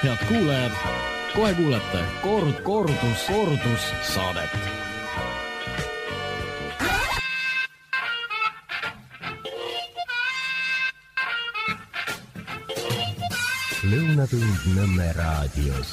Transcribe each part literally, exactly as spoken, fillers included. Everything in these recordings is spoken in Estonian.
head kuulajad, kohe kuulete kord, kordus, kordus saadet. Lõunatund Nõmme raadios.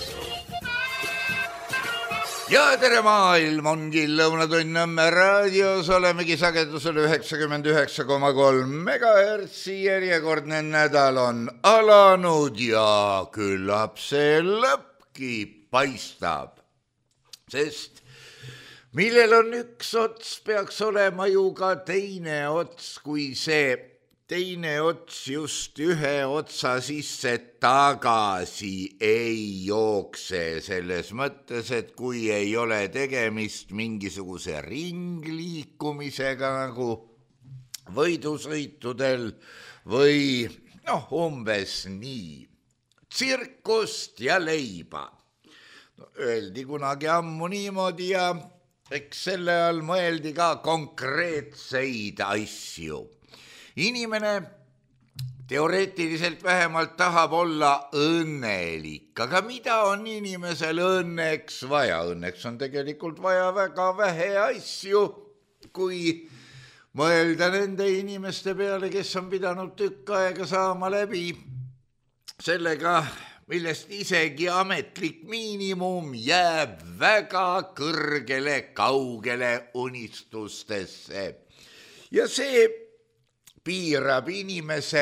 Ja tere maailm, ongi Lõunatund Nõmme raadios, olemegi sagedusel üheksakümmend üheksa koma kolm megahertsi, järjekordne nädal on alanud ja küllap see lõppki paistab, sest millel on üks ots, peaks olema ju ka teine ots, kui see teine ots just ühe otsa sisse tagasi ei jookse, selles mõttes, et kui ei ole tegemist mingisuguse ringliikumisega nagu võidusõitudel või noh, umbes nii, tsirkust ja leiba. No, öeldi kunagi ammu niimoodi ja eks selle all mõeldi ka konkreetseid asju. Inimene teoreetiliselt vähemalt tahab olla õnnelik, aga mida on inimesel õnneks vaja? Õnneks on tegelikult vaja väga vähe asju, kui mõelda nende inimeste peale, kes on pidanud tükk aega saama läbi sellega, millest isegi ametlik miinimum jääb väga kõrgele, kaugele unistustesse. Ja see piirab inimese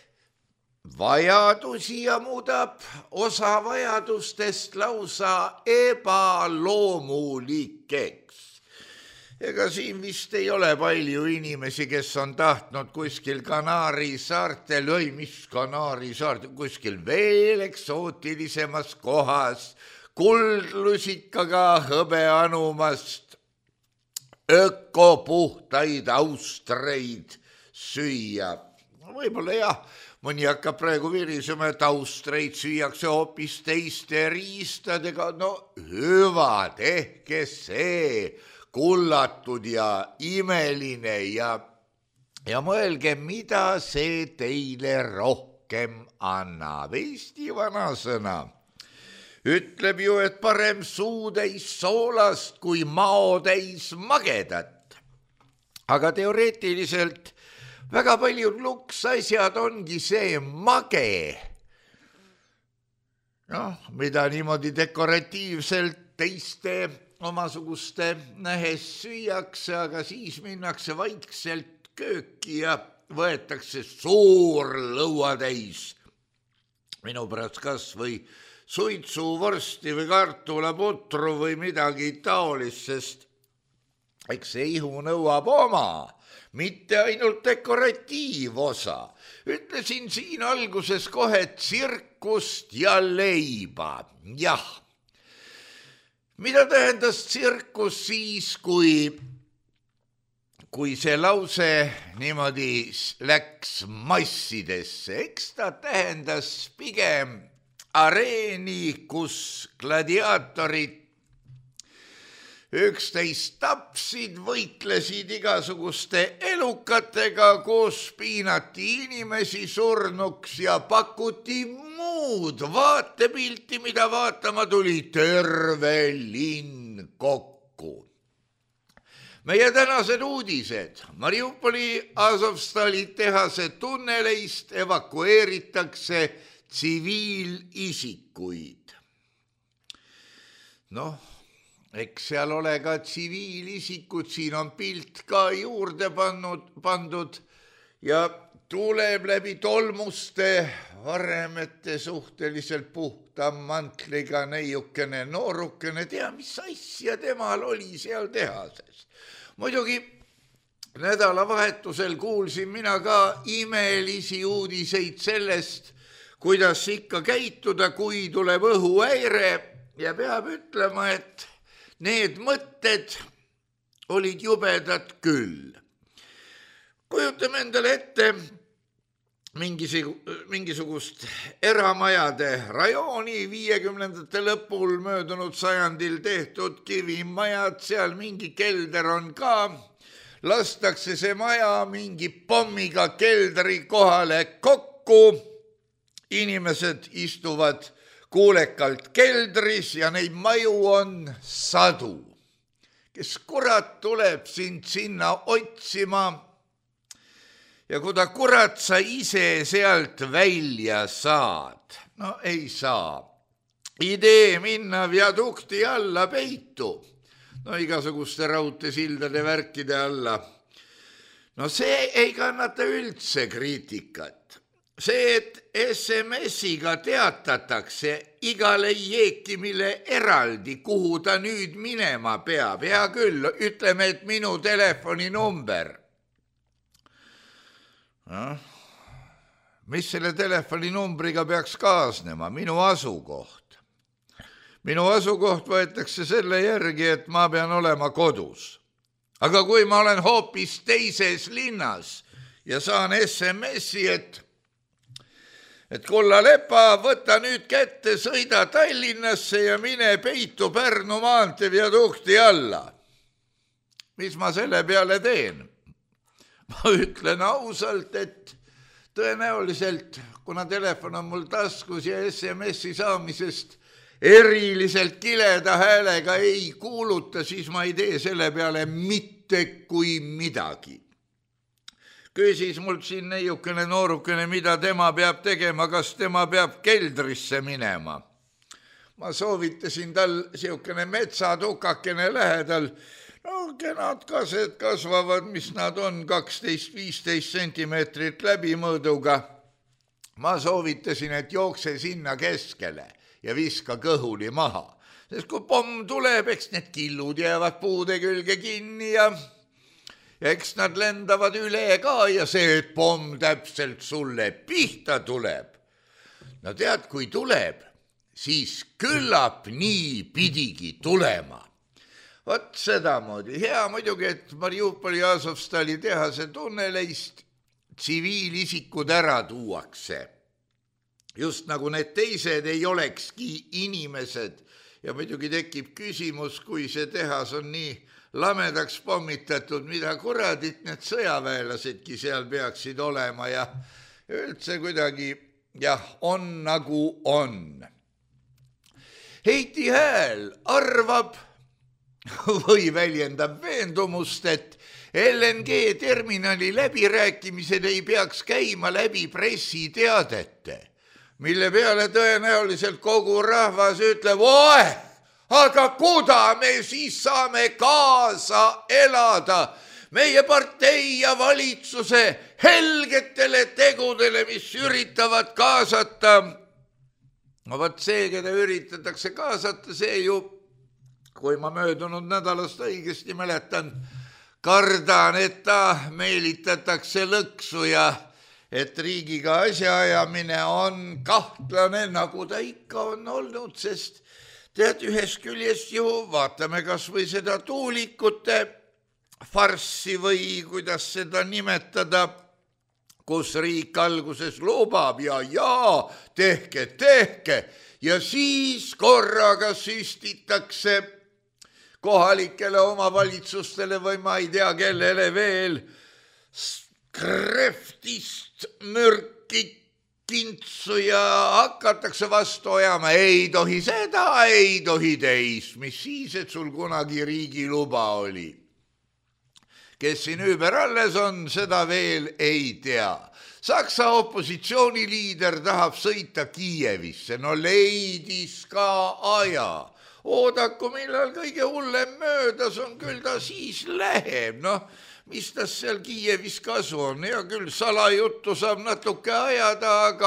vajadusi ja muudab osa vajadustest lausa ebaloomulikeks. Ega siin vist ei ole palju inimesi, kes on tahtnud kuskil Kanaari saartel, või mis Kanaari saartel, kuskil veel eksootilisemas kohas, kuldlusikaga hõbeanumast ökopuhtaid austreid süüa. Võib-olla jah, mõni hakkab praegu virisema, et austreid süüakse hoopis teiste riistadega. No hüva, tehke see kullatud ja imeline ja, ja mõelge, mida see teile rohkem annab. Eesti vanasõna ütleb ju, et parem suutäis soolast kui maotäis magedat. Aga teoreetiliselt väga paljud luksasjad ongi see mage, noh, mida niimoodi dekoratiivselt teiste omasuguste nähes süüakse, aga siis minnakse vaikselt kööki ja võetakse suur lõuatäis. Minu pärast kas või suitsuvorsti või kartulaputru või midagi taolist, sest eks see ihu nõuab oma, mitte ainult dekoratiivosa. Ütlesin siin alguses kohe tsirkust ja leiba. Jah, mida tähendas tsirkus siis, kui, kui see lause niimoodi läks massidesse? Eks ta tähendas pigem areeni, kus gladiaatorid üksteist tapsid, võitlesid igasuguste elukatega, koos piinati inimesi surnuks ja pakuti muud vaatepilti, mida vaatama tuli terve linn kokku. Meie tänased uudised. Mariupoli Azovstali tehase tunneleist evakueeritakse tsiviilisikuid. Noh, eks seal ole ka tsiviilisikud, siin on pilt ka juurde pannud, pandud ja tuleb läbi tolmuste varemete suhteliselt puhta mantliga neiukene noorukene, tea mis asja temal oli seal tehases. Muidugi nädalavahetusel kuulsin mina ka imelisi uudiseid sellest, kuidas ikka käituda, kui tuleb õhuhäire ja peab ütlema, et need mõtted olid jubedad küll. Kujutame endale ette mingisugust eramajade rajooni, viiekümnendate lõpul möödunud sajandil tehtud kivimajad, seal mingi kelder on ka, lastakse see maja mingi pommiga keldri kohale kokku, inimesed istuvad kuulekalt keldris ja neid maju on sadu. Kes kurat tuleb sind sinna otsima ja kui ta kurat sa ise sealt välja saad, no ei saa. Idee minna viadukti alla peitu, no igasuguste raudteesildade värkide alla. No see ei kannata üldse kriitikat. See, et S M S-iga teatatakse igale jeekimile eraldi, kuhu ta nüüd minema peab. Hea küll, ütleme, et minu telefoninumber. No, mis selle telefoninumbriga peaks kaasnema? Minu asukoht. Minu asukoht võetakse selle järgi, et ma pean olema kodus. Aga kui ma olen hoopis teises linnas ja saan S M S-i, et, et Kulla Lepa, võta nüüd kätte, sõida Tallinnasse ja mine peitu Pärnu maantee viadukti alla. Mis ma selle peale teen? Ma ütlen ausalt, et tõenäoliselt, kuna telefon on mul taskus ja S M S-i saamisest eriliselt kileda häälega ei kuuluta, siis ma ei tee selle peale mitte kui midagi. Küsis mul siin neiukene noorukene, mida tema peab tegema, kas tema peab keldrisse minema. Ma soovitasin tal siukene metsatukakene lähedal, no kenad kased kasvavad, mis nad on, kaksteist viisteist sentimeetrit läbimõõduga. Ma soovitasin, et jookse sinna keskele ja viska kõhuli maha. Sest kui pomm tuleb, eks need killud jäävad puude külge kinni ja, ja eks nad lendavad üle ka ja see, et pomm täpselt sulle pihta tuleb. No tead, kui tuleb, siis küllap nii pidigi tulema. Vot sedamoodi. Hea muidugi, et Mariupoli Azovstali tehase tunneleist tsiviilisikud ära tuuakse. Just nagu need teised ei olekski inimesed ja muidugi tekib küsimus, kui see tehas on nii lamedaks pommitatud, mida kuradit need sõjaväelasedki seal peaksid olema ja üldse kuidagi, jah, on nagu on. Heiti Hääl arvab või väljendab veendumust, et L N G terminali läbirääkimised ei peaks käima läbi pressiteadete, mille peale tõenäoliselt kogu rahvas ütleb, oe, aga kuda me siis saame kaasa elada meie partei ja valitsuse helgetele tegudele, mis üritavad kaasata. No võt see, keda üritatakse kaasata, see ju, kui ma möödunud nädalast õigesti mäletan, kardan, et ta meelitatakse lõksu ja et riigiga asjaajamine on kahtlane, nagu ta ikka on olnud, sest tead, ühest küljest ju vaatame kas või seda tuulikute farssi või kuidas seda nimetada, kus riik alguses lubab ja jaa, tehke, tehke ja siis korraga süstitakse kohalikele omavalitsustele või ma ei tea, kellele veel kreftist mürki kintsu ja hakatakse vastu ajama. Ei tohi seda, ei tohi teist, mis siis, et sul kunagi riigi luba oli. Kes siin ümber alles on, seda veel ei tea. Saksa opositsiooniliider tahab sõita Kiievisse, no leidis ka aja. Oodaku, millal kõige hullem möödas on, küll ta siis läheb, noh. Mis tas seal Kiievis kasu on? Ja küll salajuttu saab natuke ajada, aga,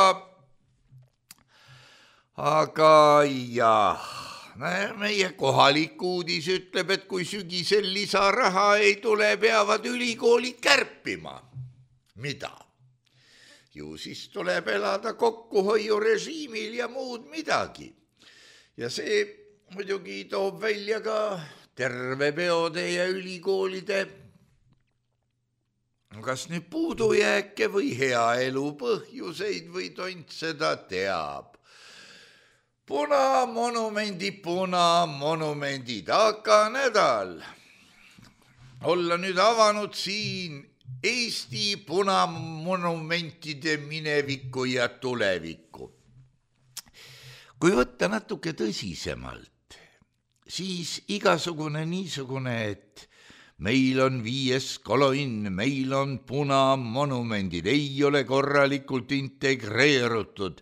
aga jah, meie kohalik uudis ütleb, et kui sügisel lisaraha ei tule, peavad ülikoolid kärpima. Mida? Ju siis tuleb elada kokkuhoiurežiimil ja muud midagi. Ja see muidugi toob välja ka terve peode ja ülikoolide kas nüüd puudujääke või hea elu põhjuseid või tont seda teab. Punamonumendi punamonumendid, aga nädal olla nüüd avanud siin Eesti punamonumentide minevikku ja tulevikku. kui võtta natuke tõsisemalt, siis igasugune niisugune, et meil on viies kolonn, meil on punamonumendid, ei ole korralikult integreerutud.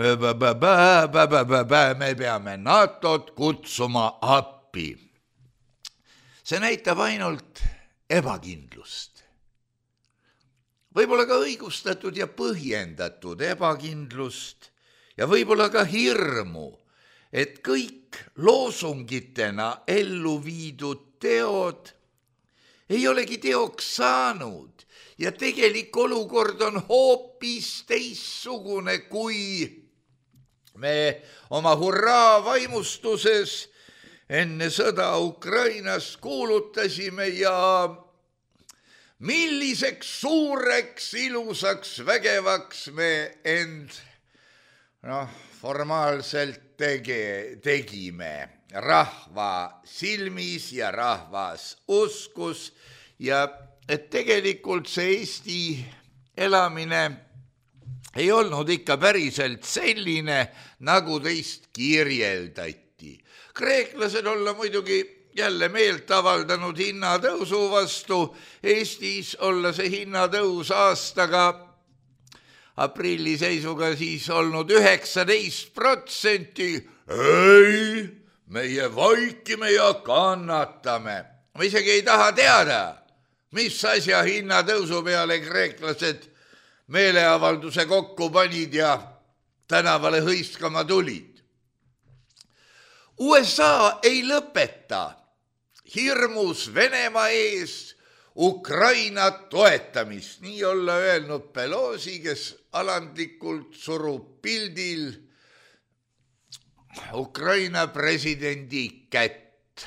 Me peame NATOt kutsuma appi. See näitab ainult ebakindlust. Võib-olla ka õigustatud ja põhjendatud ebakindlust ja võib-olla ka hirmu, et kõik loosungitena ellu viidud teod ei olegi teoks saanud ja tegelik olukord on hoopis teissugune, kui me oma hurraa vaimustuses enne sõda Ukrainas kuulutasime ja milliseks suureks, ilusaks, vägevaks me end noh, formaalselt tege, tegime rahva silmis ja rahvas uskus ja et tegelikult see Eesti elamine ei olnud ikka päriselt selline, nagu teist kirjeldati. Kreeklased olla muidugi jälle meelt avaldanud hinnatõusu vastu, Eestis olla see hinnatõus aastaga aprilli seisuga siis olnud üheksateist protsenti. Ei, meie vaikime ja kannatame. Ma isegi ei taha teada, mis asja hinnatõusu peale kreeklased meeleavalduse kokku panid ja tänavale hõiskama tulid. U S A ei lõpeta hirmus Venemaa ees Ukraina toetamist. Nii olla öelnud Pelosi, kes alandlikult surub pildil Ukraina presidendi kätt.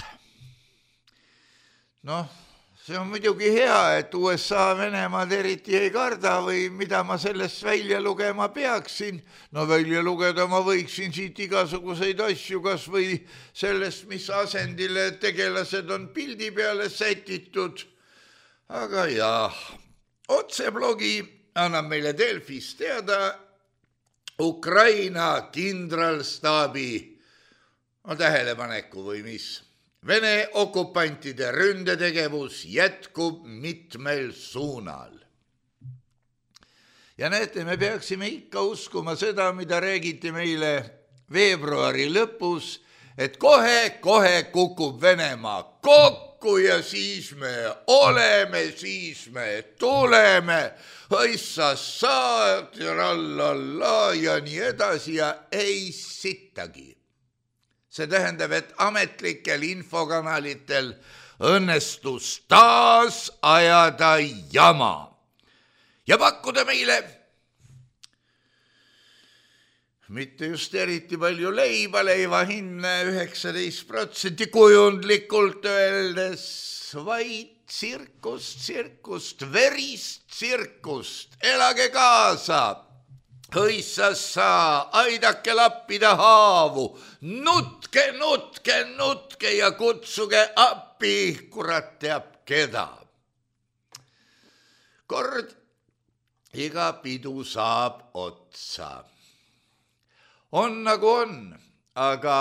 Noh, see on muidugi hea, et U S A Venemaad eriti ei karda või mida ma sellest välja lugema peaksin. No välja lugeda ma võiksin siit igasuguseid asju, kas või sellest, mis asendile tegelased on pildi peale sätitud. Aga jah, otseblogi annab meile Delfis teada Ukraina kindralstaabi no, tähelepaneku või mis. Vene okupantide ründetegevus jätkub mitmel suunal. Ja näete, me peaksime ikka uskuma seda, mida räägiti meile veebruari lõpus, et kohe-kohe kukub Venemaa kokku ja siis me oleme, siis me tuleme, õissassaad, rallalla ja nii edasi ja ei sittagi. See tähendab, et ametlikel infokanalitel õnnestus taas ajada jama ja pakkuda meile mitte just eriti palju leiba, leiva hinne üheksateist protsenti kujundlikult öeldes, vaid tsirkust, tsirkust, verist tsirkust, elage kaasa. Hõissassa, aidake lappida haavu, nutke, nutke, nutke ja kutsuge appi, kurat teab keda. Kord iga pidu saab otsa. On nagu on, aga,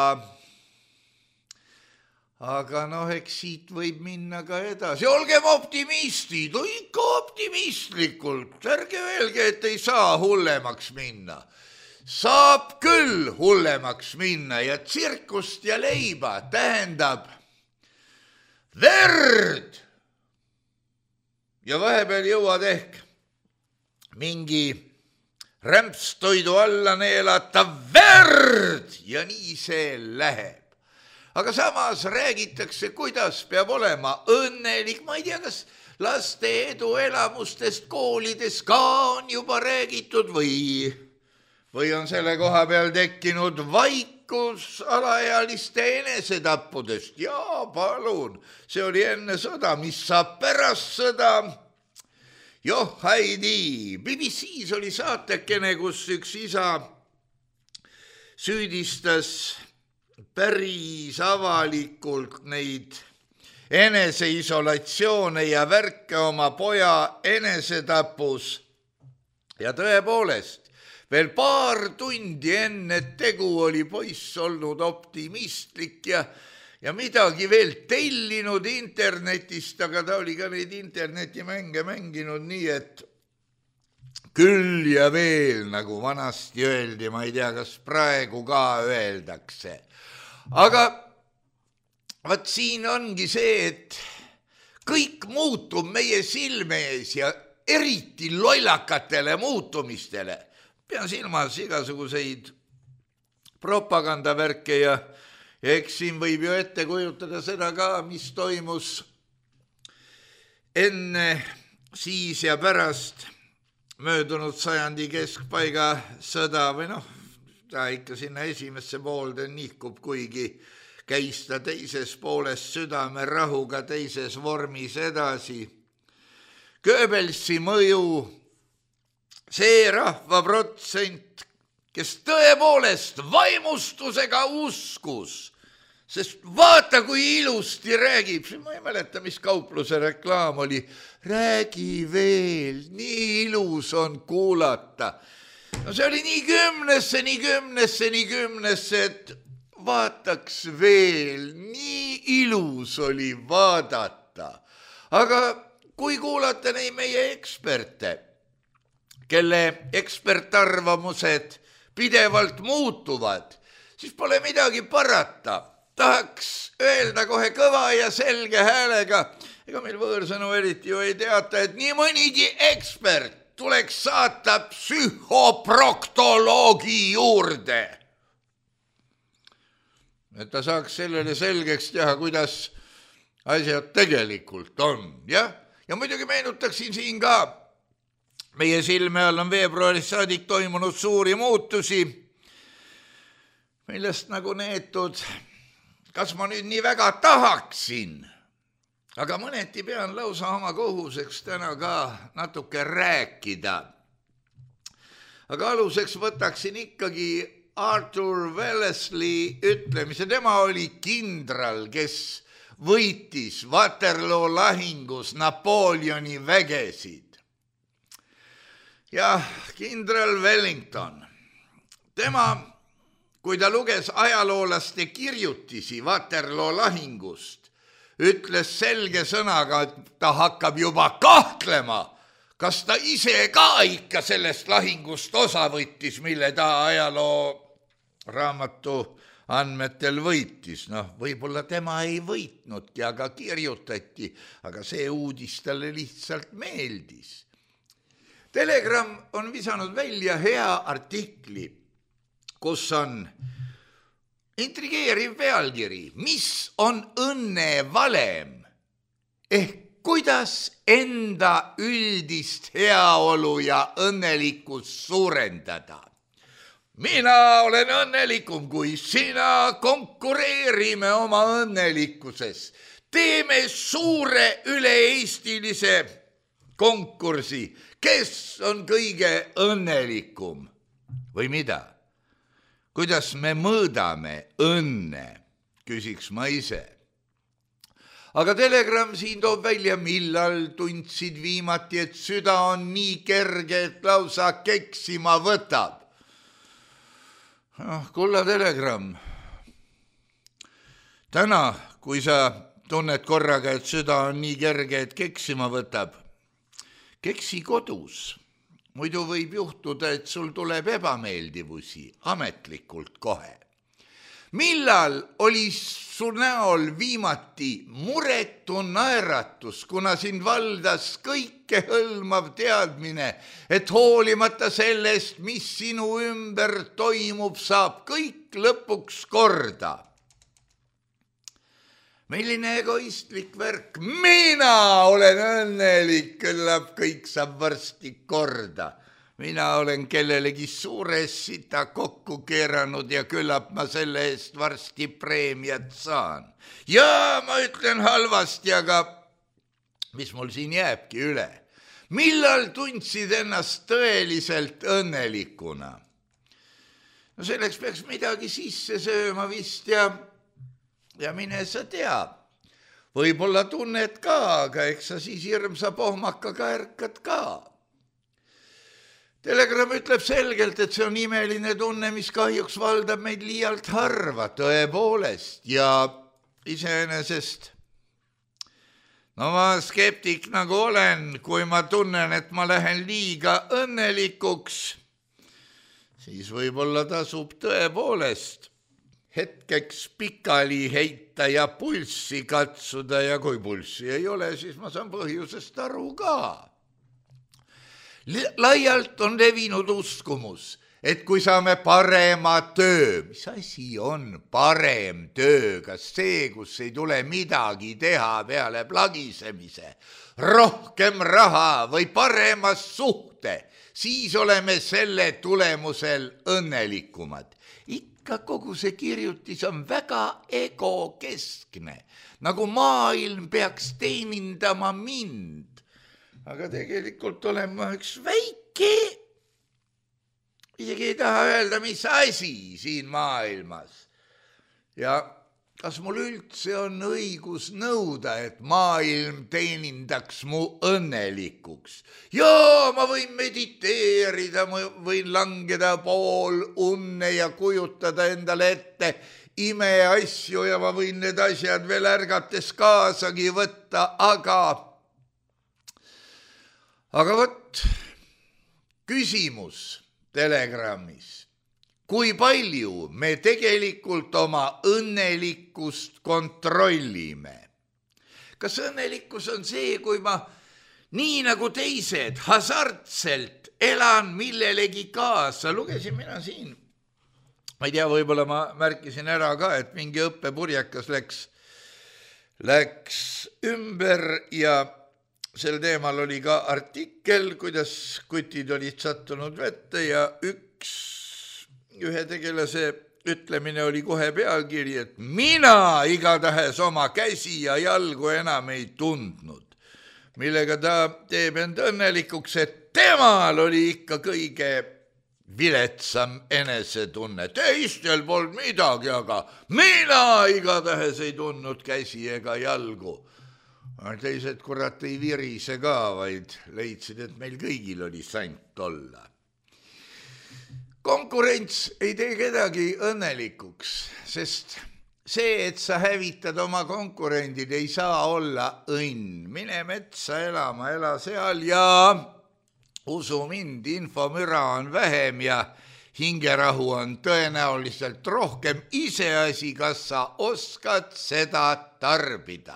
aga noh, eks siit võib minna ka edasi. Olgem optimistid, ikka optimistlikult. Ärge öelge, et ei saa hullemaks minna. Saab küll hullemaks minna ja tsirkust ja leiba tähendab verd. Ja vahepeal jõuad ehk mingi rämpstoidu alla neelata verd ja nii see läheb. Aga samas räägitakse, kuidas peab olema õnnelik. Ma ei tea, kas laste eduelamustest koolides ka on juba räägitud või, või on selle koha peal tekkinud vaikus alaealiste enesetappudest. Jaa, palun, see oli enne sõda, mis saab pärast sõda. Joh, haidi, B B C-s oli saatekene, kus üks isa süüdistas päris avalikult neid eneseisolatsioone ja värke oma poja enesetapus ja tõepoolest, veel paar tundi enne tegu oli poiss olnud optimistlik ja, ja midagi veel tellinud internetist, aga ta oli ka neid internetimänge mänginud nii, et küll ja veel, nagu vanasti öeldi, ma ei tea, kas praegu ka öeldakse. Aga vaat siin ongi see, et kõik muutub meie silme ees ja eriti lollakatele muutumistele. Pean silmas igasuguseid propagandavärke ja, ja eks siin võib ju ette kujutada seda ka, mis toimus enne, siis ja pärast möödunud sajandi keskpaiga sõda või noh, ta ikka sinna esimesse poolde nihkub, kuigi käis ta teises pooles südame rahuga teises vormis edasi. Goebbelsi mõju, see rahvaprotsent, kes tõepoolest vaimustusega uskus, sest vaata, kui ilusti räägib, ma ei mäleta, mis kaupluse reklaam oli, räägi veel, nii ilus on kuulata. No see oli nii kümnesse, nii kümnesse, nii kümnesse, et vaataks veel, nii ilus oli vaadata. Aga kui kuulata neid meie eksperte, kelle ekspertarvamused pidevalt muutuvad, siis pole midagi parata. Tahaks öelda kohe kõva ja selge häälega, ega meil võõrsõnu eriti ju ei teata, et nii mõnigi ekspert tuleks saata psühhoproktoloogi juurde. Et ta saaks sellele selgeks teha, kuidas asjad tegelikult on. Ja, ja muidugi meenutaksin siin ka, meie silme all on veebruaris saadik toimunud suuri muutusi, millest nagu neetud, kas ma nüüd nii väga tahaksin, aga mõneti pean lausa oma kohuseks täna ka natuke rääkida. Aga aluseks võtaksin ikkagi Arthur Wellesley ütlemise. Tema oli kindral, kes võitis Waterloo lahingus Napoleoni vägesid. Ja kindral Wellington, tema, kui ta luges ajaloolaste kirjutisi Waterloo lahingust, ütles selge sõnaga, et ta hakkab juba kahtlema, kas ta ise ka ikka sellest lahingust osa võttis, mille ta ajaloo raamatu andmetel võitis. Noh, võib-olla tema ei võitnudki, aga kirjutati, aga see uudis talle lihtsalt meeldis. Telegram on visanud välja hea artikli, kus on intrigeeriv pealkiri, mis on õnnevalem ehk kuidas enda üldist heaolu ja õnnelikkust suurendada. Mina olen õnnelikum kui sina, konkureerime oma õnnelikkuses. Teeme suure üle-eestilise konkursi, kes on kõige õnnelikum või mida? Kuidas me mõõdame õnne, küsiks ma ise. Aga Telegram siin toob välja, millal tundsid viimati, et süda on nii kerge, et lausa keksima võtab. Oh, kulla Telegram. Täna, kui sa tunned korraga, et süda on nii kerge, et keksima võtab, keksi kodus. Muidu võib juhtuda, et sul tuleb ebameeldivusi ametlikult kohe. Millal oli su näol viimati muretu naeratus, kuna sind valdas kõike hõlmav teadmine, et hoolimata sellest, mis sinu ümber toimub, saab kõik lõpuks korda? Milline egoistlik värk, mina olen õnnelik, küllap kõik saab varsti korda. Mina olen kellelegi suures sita kokku keeranud ja küllap ma selle eest varsti preemiat saan. Ja ma ütlen halvasti, aga mis mul siin jääbki üle? Millal tundsid ennast tõeliselt õnnelikuna? No selleks peaks midagi sisse sööma vist ja... Ja mine sa tea, võib-olla tunned ka, aga eks sa siis hirmsa pohmakaga ärkad ka. Telegram ütleb selgelt, et see on imeline tunne, mis kahjuks valdab meid liialt harva, tõepoolest, ja iseenesest. No ma skeptik nagu olen, kui ma tunnen, et ma lähen liiga õnnelikuks, siis võib-olla tasub tõepoolest hetkeks pikali heita ja pulssi katsuda ja kui pulssi ei ole, siis ma saan põhjusest aru ka. Laialt on levinud uskumus, et kui saame parema töö, mis asi on parem töö, kas see, kus ei tule midagi teha peale plagisemise, rohkem raha või parema suhte, siis oleme selle tulemusel õnnelikumad. Ikka kogu see kirjutis on väga egokeskne, nagu maailm peaks teenindama mind. Aga tegelikult olen ma üks väike, isegi ei taha öelda, mis asi siin maailmas. Ja kas mul üldse on õigus nõuda, et maailm teenindaks mu õnnelikuks? Jaa, ma võin mediteerida, ma võin langeda pool unne ja kujutada endale ette imeasju ja ma võin need asjad veel ärgates kaasagi võtta, aga, aga võt, küsimus Telegramis. Kui palju me tegelikult oma õnnelikkust kontrollime? Kas õnnelikkus on see, kui ma nii nagu teised hasartselt elan millelegi kaasa? Lugesin mina siin. Ma ei tea, võib-olla ma märkisin ära ka, et mingi õppepurjekas läks, läks ümber ja sel teemal oli ka artikkel, kuidas kutid olid sattunud vette ja üks ühe tegelase ütlemine oli kohe pealkiri, et mina igatahes oma käsi ja jalgu enam ei tundnud, millega ta teeb end õnnelikuks, et temal oli ikka kõige viletsam enesetunne. Teistel polnud midagi, aga mina igatahes ei tundnud käsi ega jalgu. Teised kurat ei virise ka, vaid leidsid, et meil kõigil oli sant olla. Konkurents ei tee kedagi õnnelikuks, sest see, et sa hävitad oma konkurendid, ei saa olla õnn. Mine metsa elama, ela seal ja usu mind, infomüra on vähem ja hingerahu on tõenäoliselt rohkem. Iseasi, kas sa oskad seda tarbida.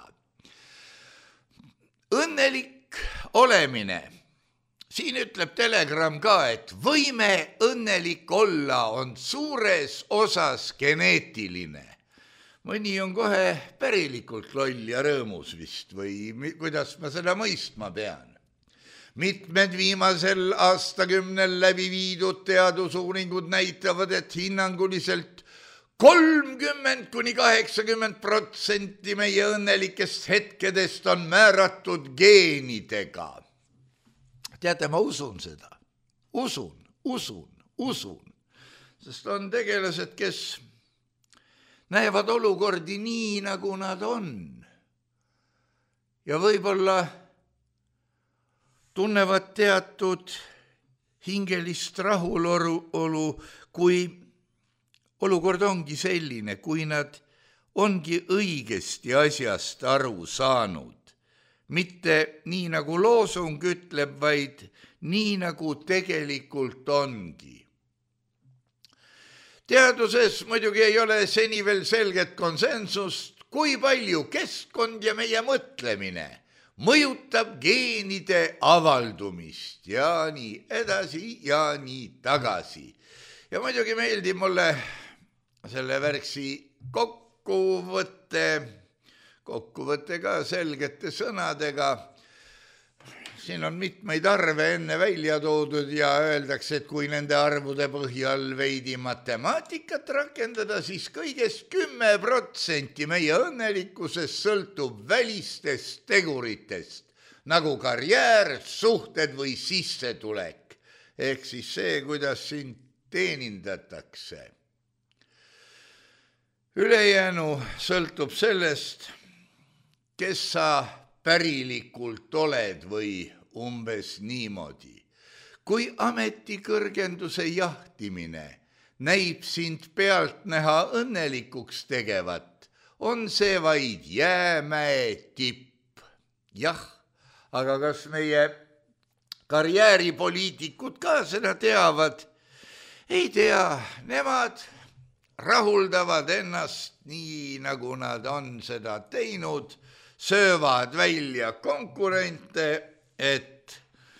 Õnnelik olemine. Siin ütleb Telegram ka, et võime õnnelik olla on suures osas geneetiline. Mõni on kohe pärilikult loll ja rõõmus vist või kuidas ma seda mõistma pean. Mitmed viimasel aastakümnel läbi viidud teadusuuringud näitavad, et hinnanguliselt kolmkümmend kuni kaheksakümmend protsenti meie õnnelikest hetkedest on määratud geenidega. Teate, ma usun seda. Usun, usun, usun. Sest on tegelased, kes näevad olukordi nii, nagu nad on. Ja võib-olla tunnevad teatud hingelist rahulolu, kui olukord ongi selline, kui nad ongi õigesti asjast aru saanud. Mitte nii, nagu loosung ütleb, vaid nii, nagu tegelikult ongi. Teaduses muidugi ei ole seni veel selget konsensust, kui palju keskkond ja meie mõtlemine mõjutab geenide avaldumist ja nii edasi ja nii tagasi. Ja muidugi meeldib mulle selle värksi kokkuvõtte, kokkuvõte ka selgete sõnadega. Siin on mitmeid arve enne välja toodud ja öeldakse, et kui nende arvude põhjal veidi matemaatikat rakendada, siis kõigest kümme protsenti meie õnnelikkusest sõltub välistest teguritest, nagu karjäär, suhted või sissetulek. Ehk siis see, kuidas sind teenindatakse. Ülejäänu sõltub sellest, kes sa pärilikult oled või umbes niimoodi. kui ametikõrgenduse jahtimine näib sind pealtnäha õnnelikuks tegevat, on see vaid jäämäe tipp. Jah, aga kas meie karjääripoliitikud ka seda teavad? Ei tea, nemad rahuldavad ennast nii, nagu nad on seda teinud, söövad välja konkurente, et,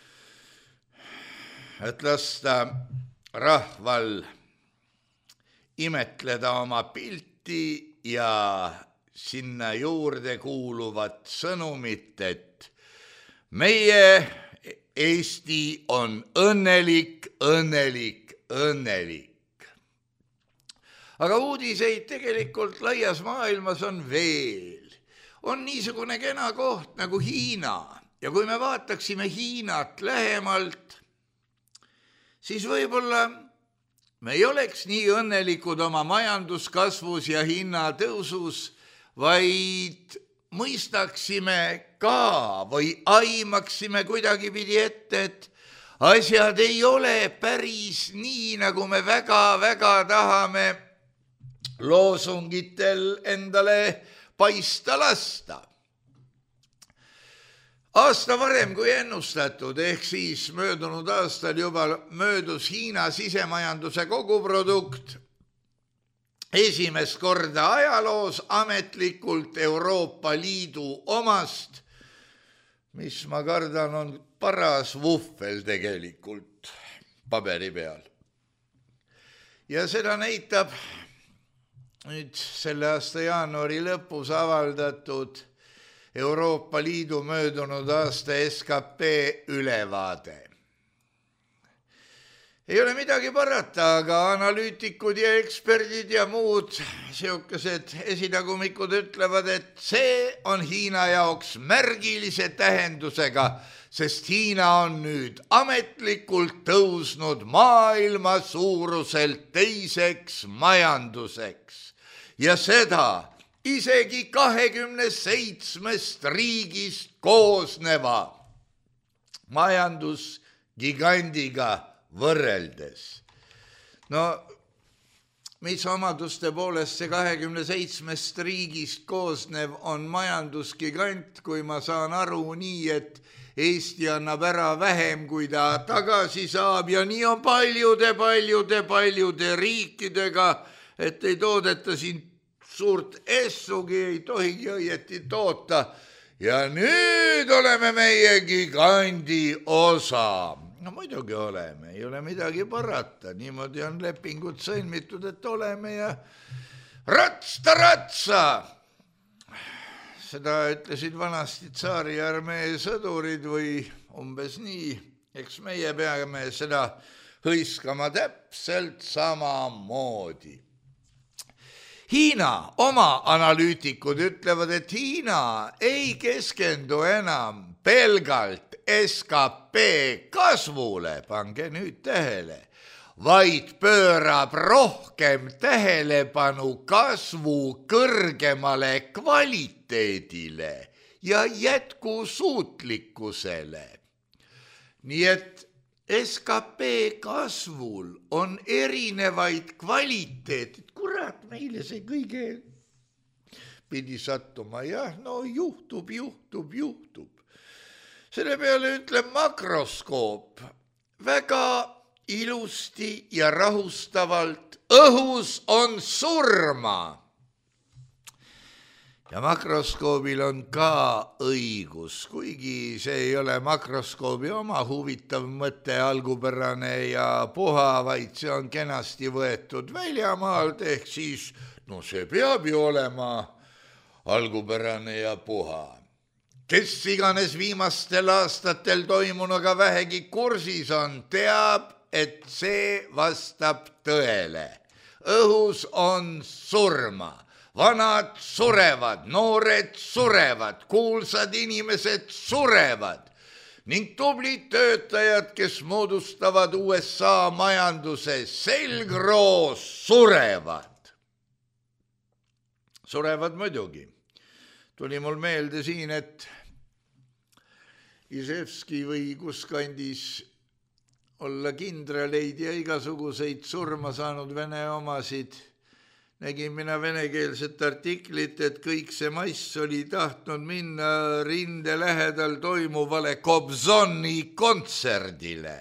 et lasta rahval imetleda oma pilti ja sinna juurde kuuluvat sõnumit, et meie Eesti on õnnelik, õnnelik, õnnelik. Aga uudiseid tegelikult laias maailmas on veel. On niisugune kena koht nagu Hiina ja kui me vaataksime Hiinat lähemalt, siis võib-olla me ei oleks nii õnnelikud oma majanduskasvus ja hinnatõusus, vaid mõistaksime ka või aimaksime kuidagipidi ette, et asjad ei ole päris nii, nagu me väga-väga tahame loosungitel endale paista lasta. Aasta varem kui ennustatud, ehk siis möödunud aastal juba möödus Hiina sisemajanduse koguprodukt esimest korda ajaloos ametlikult Euroopa Liidu omast, mis ma kardan on paras vuhvel tegelikult paberi peal. Ja seda näitab nüüd selle aasta jaanuari lõpus avaldatud Euroopa Liidu möödunud aasta S K P ülevaade. Ei ole midagi parata, aga analüütikud ja eksperdid ja muud siukesed esitagumikud ütlevad, et see on Hiina jaoks märgilise tähendusega, sest Hiina on nüüd ametlikult tõusnud maailma suuruselt teiseks majanduseks. Ja seda isegi kahekümne seitsmest riigist koosneva majandusgigandiga võrreldes. No, mis omaduste poolest see kahekümne seitsmest riigist koosnev on majandusgigant, kui ma saan aru nii, et Eesti annab ära vähem, kui ta tagasi saab ja nii on paljude, paljude, paljude riikidega, et ei toodeta siin suurt essugi, ei tohigi õieti toota ja nüüd oleme meie gigandi osa. No muidugi oleme, ei ole midagi parata, niimoodi on lepingud sõlmitud, et oleme ja ratsta ratsa. Seda ütlesid vanasti tsaari armee sõdurid või umbes nii, eks meie peame seda hõiskama täpselt samamoodi. Hiina oma analüütikud ütlevad, et Hiina ei keskendu enam pelgalt S K P kasvule, pange nüüd tähele, vaid pöörab rohkem tähelepanu kasvu kõrgemale kvaliteedile ja jätkusuutlikkusele. Nii et S K P kasvul on erinevaid kvaliteetid. Kurat, meile see kõige pidi sattuma. Jah, no juhtub, juhtub, juhtub. Selle peale ütleb makroskoop väga ilusti ja rahustavalt, õhus on surma. Ja makroskoobil on ka õigus, kuigi see ei ole makroskoobi oma huvitav mõte, algupärane ja puha, vaid see on kenasti võetud väljamaalt, ehk siis, no see peab ju olema algupärane ja puha. Kes iganes viimastel aastatel toimunuga vähegi kursis on, teab, et see vastab tõele. Õhus on surma, vanad surevad, noored surevad, kuulsad inimesed surevad ning tublid töötajad, kes moodustavad U S A majanduse selgroo, surevad. Surevad muidugi. Tuli mul meelde siin, et Iževski või kus kandis olla kindraleid ja igasuguseid surma saanud vene omasid. Nägin mina venekeelset artiklit, et kõik see mass oli tahtnud minna rinde lähedal toimuvale Kobzoni kontserdile.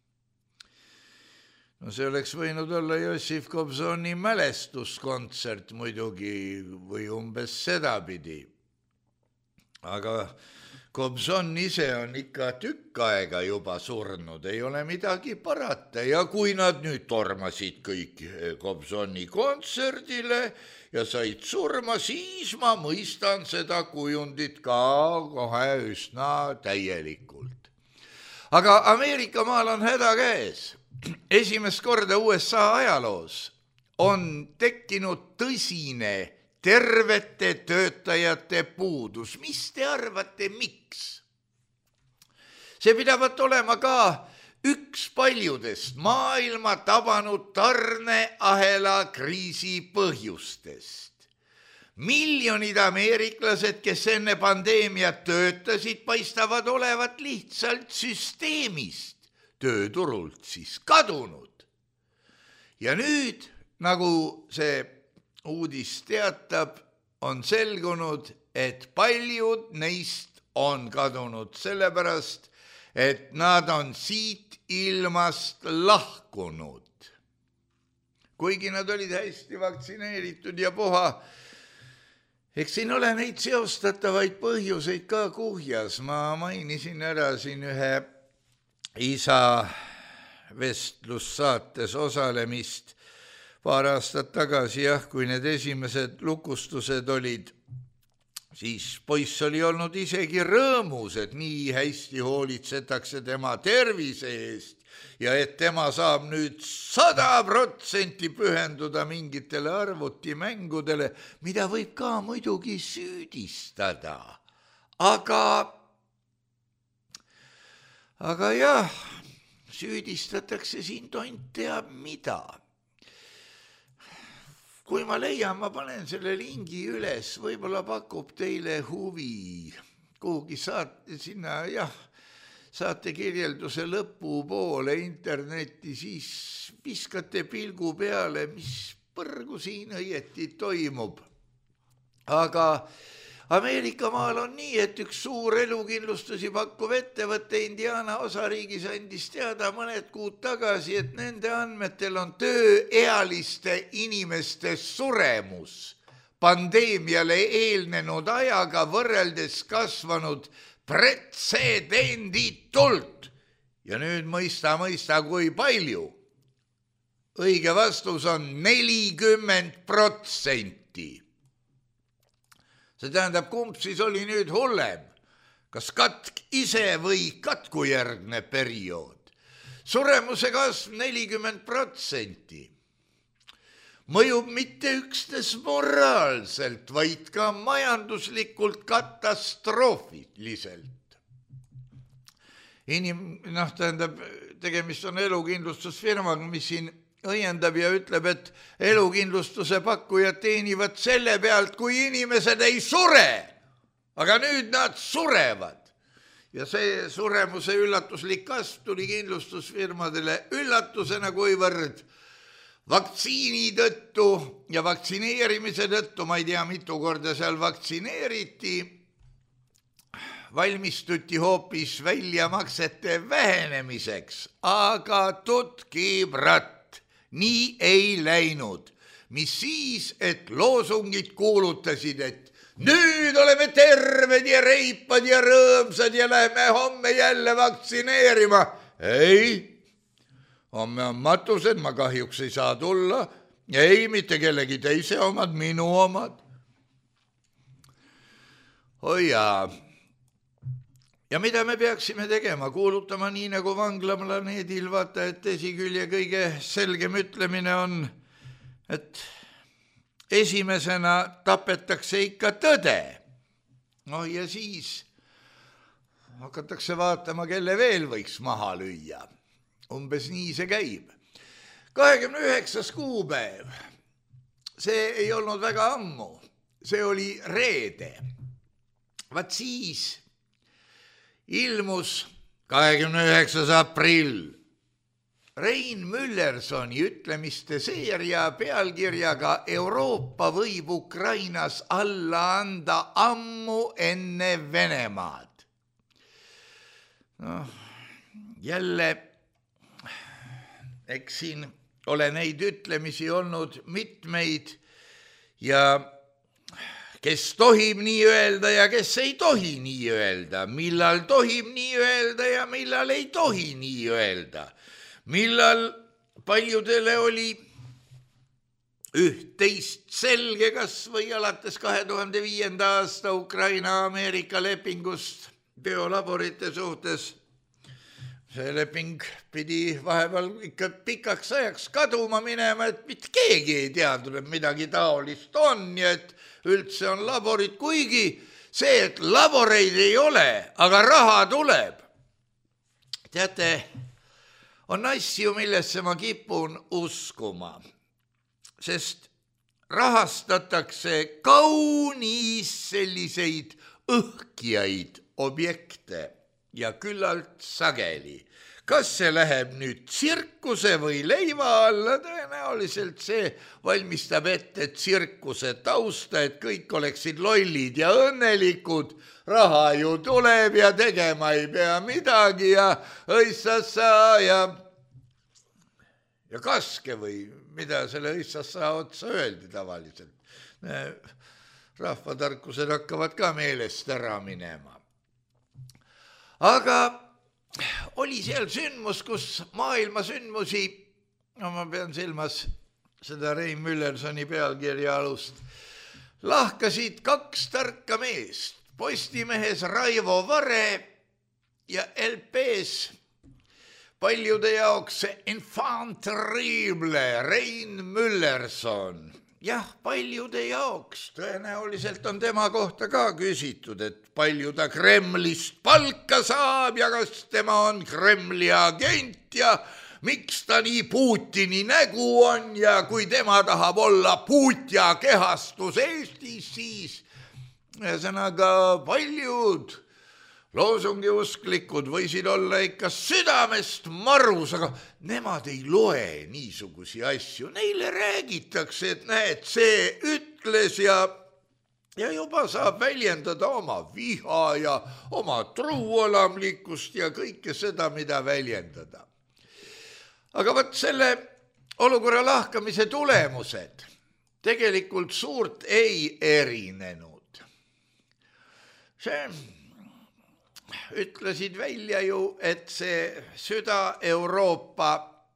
No see oleks võinud olla Jossif Kobzoni mälestuskontsert muidugi või umbes sedapidi. Aga Kobzon ise on ikka tükk aega juba surnud, ei ole midagi parata ja kui nad nüüd tormasid kõik Kobzoni kontserdile ja said surma, siis ma mõistan seda kujundit ka kohe üsna täielikult. Aga Ameerika maal on häda käes. Esimest korda U S A ajaloos on tekkinud tõsine tervete töötajate puudus. Mis te arvate, miks? See pidavat olema ka üks paljudest maailma tabanud tarneahela kriisi põhjustest. Miljonid ameeriklased, kes enne pandeemiat töötasid, paistavad olevat lihtsalt süsteemist, tööturult siis kadunud. Ja nüüd, nagu see uudis teatab, on selgunud, et paljud neist on kadunud sellepärast, et nad on siit ilmast lahkunud. Kuigi nad olid hästi vaktsineeritud ja puha, eks siin ole neid seostatavaid põhjuseid ka kuhjas. Ma mainisin ära siin ühe isa vestlussaates osalemist paar aastat tagasi, jah, kui need esimesed lukustused olid, siis poiss oli olnud isegi rõõmus, et nii hästi hoolitsetakse tema tervise eest ja et tema saab nüüd sada protsenti pühenduda mingitele arvutimängudele, mida võib ka muidugi süüdistada. Aga Aga jah, süüdistatakse siin tont teab mida. Kui ma leian, ma panen selle lingi üles, võib-olla pakub teile huvi. Kuhugi saate sinna, jah, saate kirjelduse lõpu poole internetti, siis viskate pilgu peale, mis põrgu siin õieti toimub. Aga Ameerika maal on nii, et üks suur elukindlustusi pakkuv ettevõtte Indiana osariigis andis teada mõned kuud tagasi, et nende andmetel on tööealiste inimeste suremus pandeemiale eelnenud ajaga võrreldes kasvanud pretsedenditult. Ja nüüd mõista, mõista, kui palju. Õige vastus on nelikümmend protsenti. See tähendab, kumb siis oli nüüd hullem, kas katk ise või katkujärgne periood. Suremuse kasv nelikümmend protsenti. Mõjub mitte üksnes moraalselt, vaid ka majanduslikult katastroofiliselt. Inim, noh, tähendab, tegemist on elukindlustusfirmaga, mis siin õiendab ja ütleb, et elukindlustuse pakkujad teenivad selle pealt, kui inimesed ei sure, aga nüüd nad surevad. Ja see suremuse üllatuslik kasv tuli kindlustusfirmadele üllatusena, kuivõrd vaktsiini tõttu ja vaktsineerimise tõttu, ma ei tea, mitu korda seal vaktsineeriti, valmistuti hoopis väljamaksete vähenemiseks, aga tutki brat. Nii ei läinud, mis siis, et loosungid kuulutasid, et nüüd oleme terved ja reipad ja rõõmsad ja lähme homme jälle vaktsineerima. Ei, homme on matused, ma kahjuks ei saa tulla. Ei, mitte kellegi teise omad, minu omad. Oi jaa. Ja mida me peaksime tegema? Kuulutama nii nagu vanglaplaneedil, vaata, et esikülje kõige selgem ütlemine on, et esimesena tapetakse ikka tõde. No ja siis hakatakse vaatama, kelle veel võiks maha lüüa. Umbes nii see käib. kahekümne üheksas kuupäev. See ei olnud väga ammu. See oli reede. Vaat siis ilmus kahekümne üheksas aprill Rein Müllersoni ütlemiste seeria pealkirjaga Euroopa võib Ukrainas alla anda ammu enne Venemaad. No, jälle, eks siin ole neid ütlemisi olnud mitmeid ja kes tohib nii öelda ja kes ei tohi nii öelda, millal tohib nii öelda ja millal ei tohi nii öelda, millal paljudele oli üht-teist selge, kas või alates kahe tuhande viienda aasta Ukraina-Ameerika lepingust biolaborite suhtes. See leping pidi vahepeal ikka pikaks ajaks kaduma minema, et mitte keegi ei teadnud, et midagi taolist on ja et üldse on laborid, kuigi see, et laboreid ei ole, aga raha tuleb. Teate, on asju, millesse ma kipun uskuma, sest rahastatakse kaunis selliseid õhkjaid objekte ja küllalt sageli. Kas see läheb nüüd tsirkuse või leiva alla, tõenäoliselt see valmistab ette tsirkuse tausta, et kõik oleksid lollid ja õnnelikud, raha ju tuleb ja tegema ei pea midagi ja õissassa ja, ja kaske või mida selle õissassa otsa öeldi tavaliselt. Rahvatarkused hakkavad ka meelest ära minema. Aga oli seal sündmus, kus maailma sündmusi, no ma pean silmas seda Rein Müllersoni pealkirja alust, lahkasid kaks tarka meest, Postimehes Raivo Vare ja L P-s paljude jaoks enfant terrible Rein Müllerson. Jah, paljude jaoks, tõenäoliselt on tema kohta ka küsitud, et palju ta Kremlist palka saab ja kas tema on Kremli agent ja miks ta nii Putini nägu on ja kui tema tahab olla Putja kehastus Eestis, siis ühesõnaga paljud loosungiusklikud võisid olla ikka südamest marus, aga nemad ei loe niisugusi asju. Neile räägitakse, et näed, see ütles ja, ja juba saab väljendada oma viha ja oma truuolamlikkust ja kõike seda, mida väljendada. Aga võt selle olukorra lahkamise tulemused tegelikult suurt ei erinenud. See ütlesid välja ju, et see süda Euroopa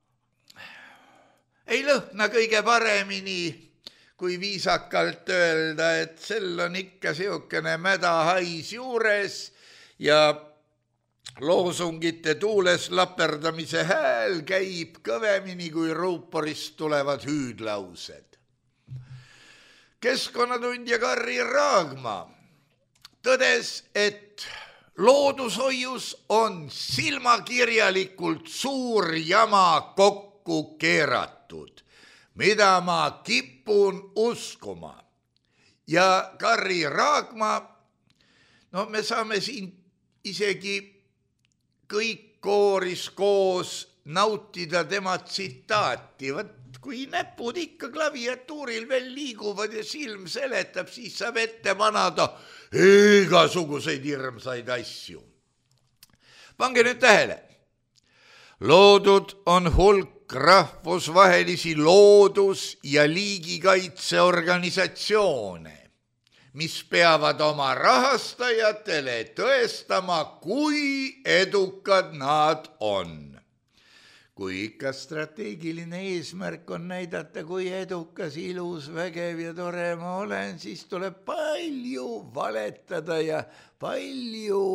ei lõhna kõige paremini, kui viisakalt öelda, et sel on ikka siukene mädahais juures ja loosungite tuules laperdamise hääl käib kõvemini, kui ruuporist tulevad hüüdlaused. Keskkonnatundja Karri Raagma tõdes, et loodushoius on silmakirjalikult suur jama kokku keeratud, mida ma kipun uskuma. Ja Karri Raagma, no me saame siin isegi kõik kooris koos nautida tema tsitaati. Võt, kui näpud ikka klaviatuuril veel liiguvad ja silm seletab, siis saab ette manada igasuguseid hirmsaid asju. Pange nüüd tähele. Loodud on hulk rahvusvahelisi loodus- ja liigikaitseorganisatsioone, mis peavad oma rahastajatele tõestama, kui edukad nad on. Kui ikka strateegiline eesmärk on näidata, kui edukas, ilus, vägev ja tore ma olen, siis tuleb palju valetada ja palju,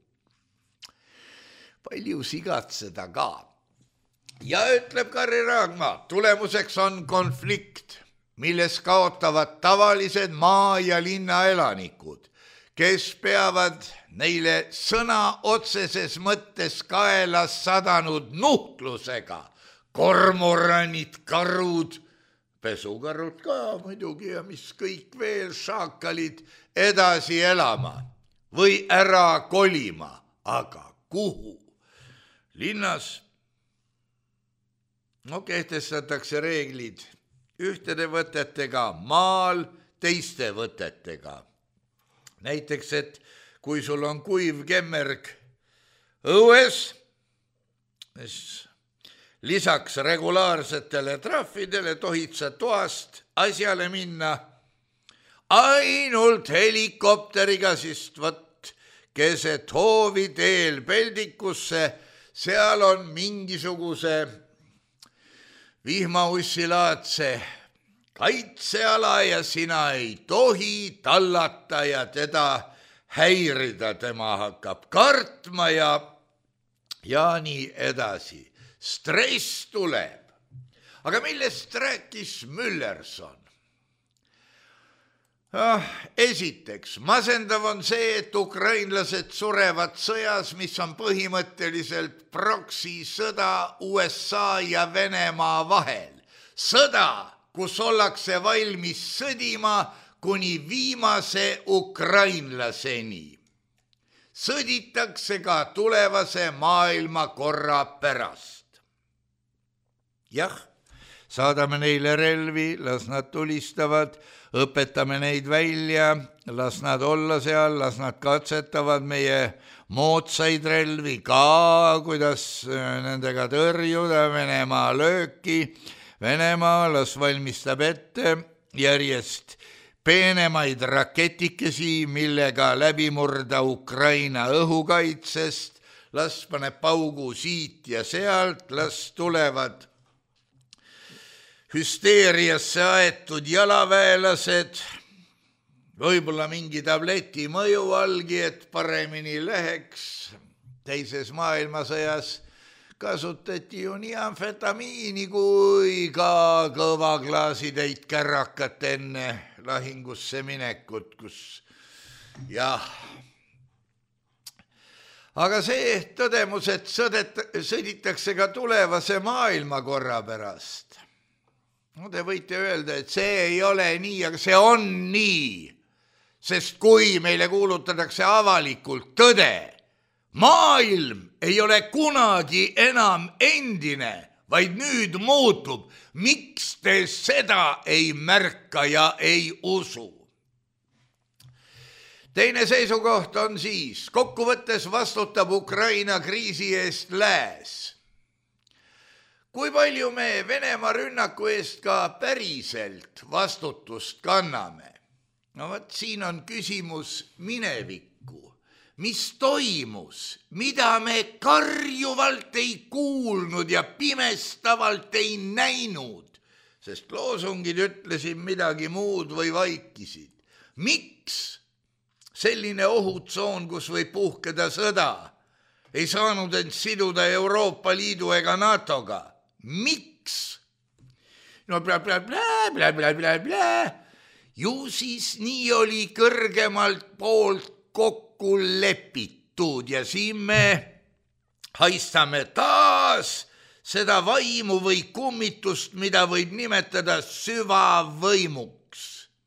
palju sigatseda ka. Ja ütleb Karri Raagma, tulemuseks on konflikt, milles kaotavad tavalised maa- ja linnaelanikud, kes peavad neile sõna otseses mõttes kaelas sadanud nuhtlusega, kormoranid, karud, pesukarud ka muidugi ja mis kõik veel, šaakalid, edasi elama või ära kolima, aga kuhu? Linnas no kehtestatakse reeglid ühtede võtetega maal, teiste võtetega. Näiteks, et kui sul on kuiv kemmerg õues, siis lisaks regulaarsetele trahvidele tohid sa toast asjale minna ainult helikopteriga, sest võt keset hoovi teel peldikusse, seal on mingisuguse vihmaussilaadse kaitseala ja sina ei tohi tallata ja teda häirida, tema hakkab kartma ja, ja nii edasi. Stress tuleb. Aga millest rääkis Müllerson? Ah, esiteks, masendav on see, et ukrainlased surevad sõjas, mis on põhimõtteliselt proksi sõda U S A ja Venemaa vahel. Sõda, kus ollakse valmis sõdima kuni viimase ukrainlaseni. Sõditakse ka tulevase maailmakorra pärast. Jah, saadame neile relvi, las nad tulistavad, õpetame neid välja, las nad olla seal, las nad katsetavad meie moodsaid relvi ka, kuidas nendega tõrjuda Venemaa lööki. Venemaa las valmistab ette järjest peenemaid raketikesi, millega läbi murda Ukraina õhukaitsest, las paneb paugu siit ja sealt, las tulevad hüsteeriasse aetud jalaväelased, võib-olla mingi tableti mõju allgi, et paremini läheks. Teises maailmasõjas kasutati ju nii amfetamiini kui ka kõvaklaasitäit kärrakat enne lahingusse minekut, kus jah. Aga see tõdemus, et sõdet, sõditakse ka tulevase maailmakorra pärast. No te võite öelda, et see ei ole nii, aga see on nii, sest kui meile kuulutatakse avalikult tõde, maailm ei ole kunagi enam endine, vaid nüüd muutub. Miks te seda ei märka ja ei usu? Teine seisukoht on siis, kokkuvõttes vastutab Ukraina kriisi eest lääs. Kui palju me Venemaa rünnaku eest ka päriselt vastutust kanname? No võt, siin on küsimus minevikku. Mis toimus, mida me karjuvalt ei kuulnud ja pimestavalt ei näinud, sest loosungid ütlesid midagi muud või vaikisid. Miks selline ohutsoon, kus võib puhkeda sõda, ei saanud end siduda Euroopa Liidu ega NATOga? Miks? No bla bla bla bla bla bla bla. Ju siis nii oli kõrgemalt poolt kokku lepitud ja siin me haistame taas seda vaimu või kummitust, mida võib nimetada süvavõimuks.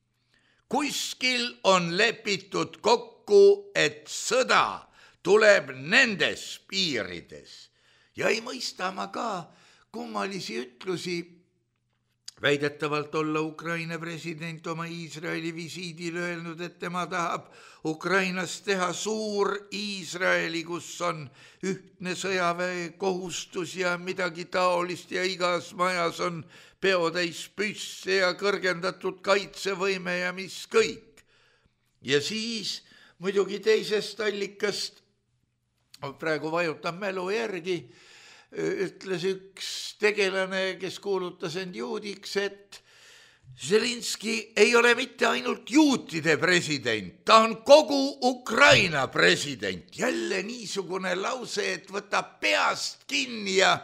Kuskil on lepitud kokku, et sõda tuleb nendes piirides ja ei mõista ma ka kummalisi ütlusi. Väidetavalt olla Ukraina president oma Iisraeli visiidil öelnud, et tema tahab Ukrainas teha suur Iisraeli, kus on ühtne sõjaväe kohustus ja midagi taolist ja igas majas on peotäis püsse ja kõrgendatud kaitsevõime ja mis kõik. Ja siis muidugi teisest allikast, praegu vajutab mälu järgi, ütles üks tegelane, kes kuulutas end juudiks, et Zelinski ei ole mitte ainult juutide president, ta on kogu Ukraina president. Jälle niisugune lause, et võtab peast kinni ja,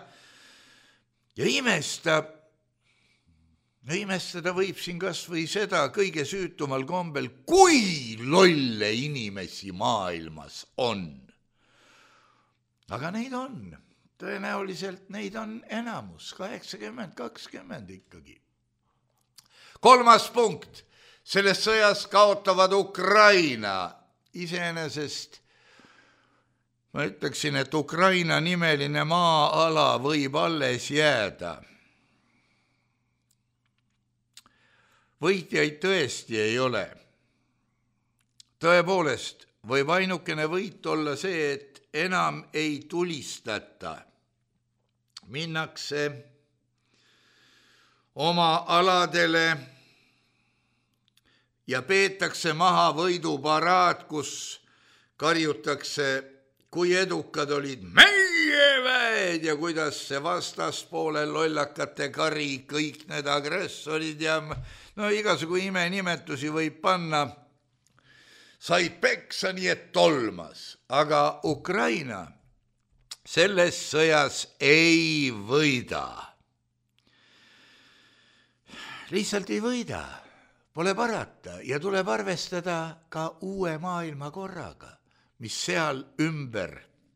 ja imestab. Ja imestada võib siin kas või seda kõige süütumal kombel, kui lolle inimesi maailmas on. Aga neid on. Tõenäoliselt neid on enamus, kaheksakümmend kakskümmend ikkagi. Kolmas punkt. Selles sõjas kaotavad Ukraina. Iseenesest ma ütleksin, et Ukraina nimeline maa-ala võib alles jääda. võitjaid tõesti ei ole. Tõepoolest võib ainukene võit olla see, et enam ei tulistata. Minnakse oma aladele ja peetakse maha võiduparaad, kus karjutakse, kui edukad olid meie väed ja kuidas see vastaspoole lollakate kari, kõik need agressorid ja no igasugu imenimetusi võib panna, said peksa nii et tolmas, aga Ukraina selles sõjas ei võida. Lihtsalt ei võida, pole parata ja tuleb arvestada ka uue maailma korraga, mis seal ümber,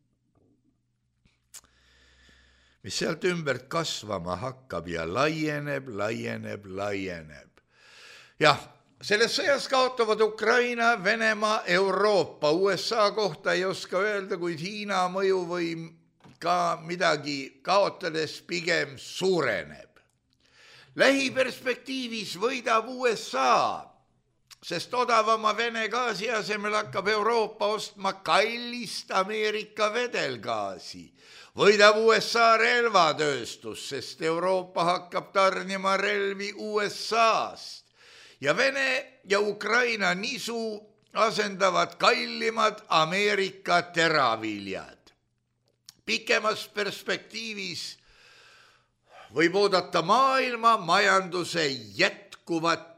mis sealt ümbert kasvama hakkab ja laieneb, laieneb, laieneb. Jah, selles sõjas kaotavad Ukraina, Venemaa, Euroopa, U S A kohta ei oska öelda, kuid Hiina mõjuvõim ka midagi kaotades pigem suureneb. Lähiperspektiivis võidab U S A, sest odavama Vene gaasi asemel hakkab Euroopa ostma kallist Ameerika vedelgaasi. Võidab U S A relvatööstus, sest Euroopa hakkab tarnima relvi U S A-st. Ja Vene ja Ukraina nisu asendavad kallimad Ameerika teraviljad. Pikemas perspektiivis võib oodata maailma majanduse jätkuvat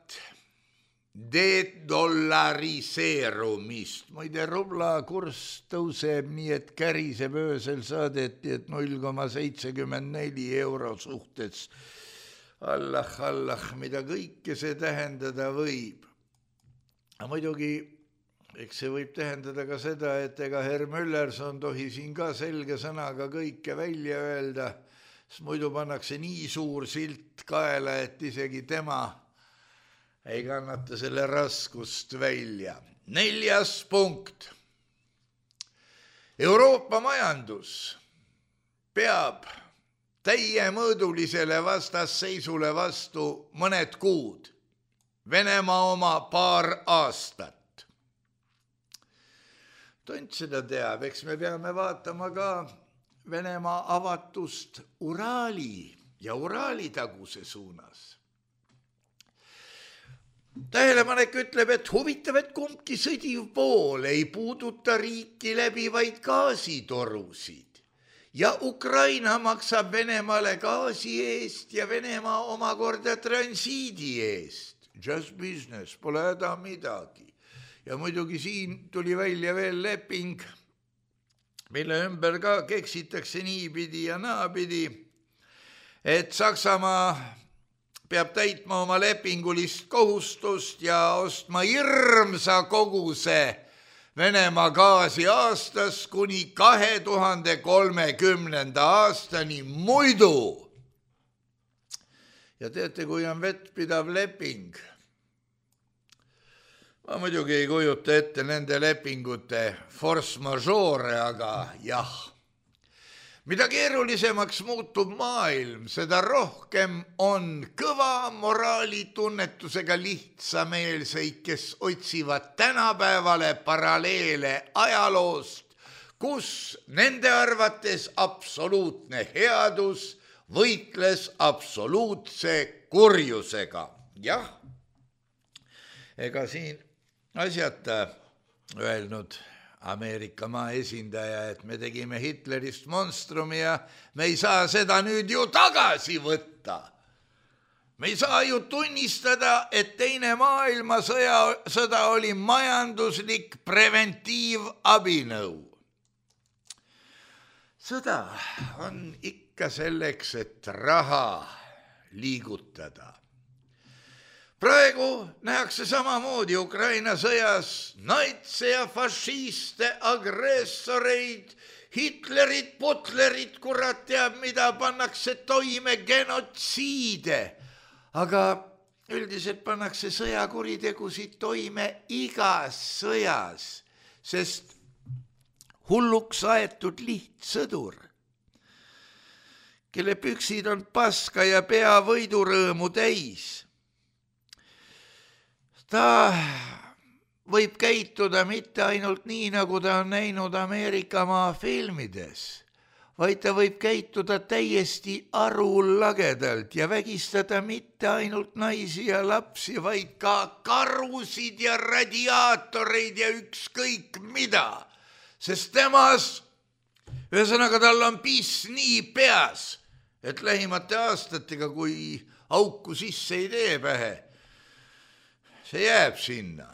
dedollariseerumist. Muide, rubla kurss tõuseb nii, et käriseb öösel saadeti, et null koma seitsekümmend neli euro suhtes. Allah, Allah, mida kõike see tähendada võib. Aga muidugi, eks see võib tähendada ka seda, et ega Herr Müllerson tohi siin ka selge sõnaga kõike välja öelda, sest muidu pannakse nii suur silt kaela, et isegi tema ei kannata selle raskust välja. Neljas punkt. Euroopa majandus peab täiemõõdulisele vastasseisule vastu mõned kuud, Venemaa oma paar aastat. Tont seda teab, eks me peame vaatama ka Venemaa avatust Uraali ja Uraali taguse suunas. Tähelepanek ütleb, et huvitav, et kumbki sõdiv pool ei puuduta riiki läbivaid gaasitorusid ja Ukraina maksab Venemaale gaasi eest ja Venemaa omakorda transiidi eest. Just business, pole häda midagi. Ja muidugi siin tuli välja veel leping, mille ümber ka keksitakse niipidi ja naapidi, et Saksamaa peab täitma oma lepingulist kohustust ja ostma hirmsa koguse Venemaa gaasi aastas kuni kahe tuhande kolmekümnenda aastani muidu. Ja teate, kui on vettpidav leping, ma muidugi ei kujuta ette nende lepingute force majeure, aga jah. Mida keerulisemaks muutub maailm, seda rohkem on kõva moraalitunnetusega lihtsameelseid, kes otsivad tänapäevale paralleele ajaloost, kus nende arvates absoluutne headus võitles absoluutse kurjusega. Jah, ega siin asjata öelnud Ameerika maa esindaja, et me tegime Hitlerist monstrumi ja me ei saa seda nüüd ju tagasi võtta. Me ei saa ju tunnistada, et teine maailmasõja, sõda oli majanduslik preventiivabinõu. Sõda on ikka selleks, et raha liigutada. Praegu nähakse samamoodi Ukraina sõjas natse ja fašiste, agressoreid, Hitlerit, Putlerit, kurat teab, mida pannakse toime genotsiide. Aga üldiselt pannakse sõjakuritegusid toime igas sõjas, sest hulluks aetud lihtsõdur, kelle püksid on paska ja pea võidurõõmu täis, ta võib käituda mitte ainult nii, nagu ta on näinud Ameerika maa filmides, vaid ta võib käituda täiesti arulagedalt ja vägistada mitte ainult naisi ja lapsi, vaid ka karusid ja radiaatoreid ja ükskõik mida, sest temas, ühesõnaga tal on piss nii peas, et lähimate aastatega, kui auku sisse ei tee pähe, see jääb sinna.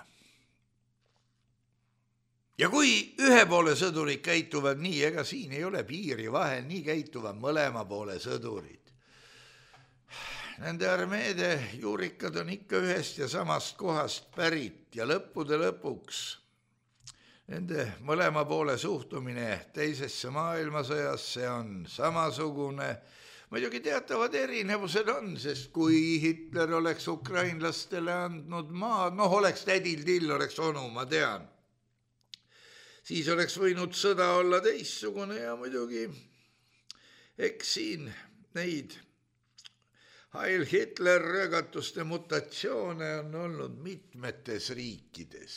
Ja kui ühe poole sõdurid käituvad nii, ega siin ei ole piiri vahel, nii käituvad mõlema poole sõdurid. Nende armeede juurikad on ikka ühest ja samast kohast pärit ja lõppude lõpuks nende mõlema poole suhtumine teisesse maailmasõjasse on samasugune. Muidugi teatavad erinevused on, sest kui Hitler oleks ukrainlastele andnud maa, noh oleks tädil till, oleks onu, ma tean. Siis oleks võinud sõda olla teissugune ja muidugi eks siin neid Heil Hitler röögatuste mutatsioone on olnud mitmetes riikides.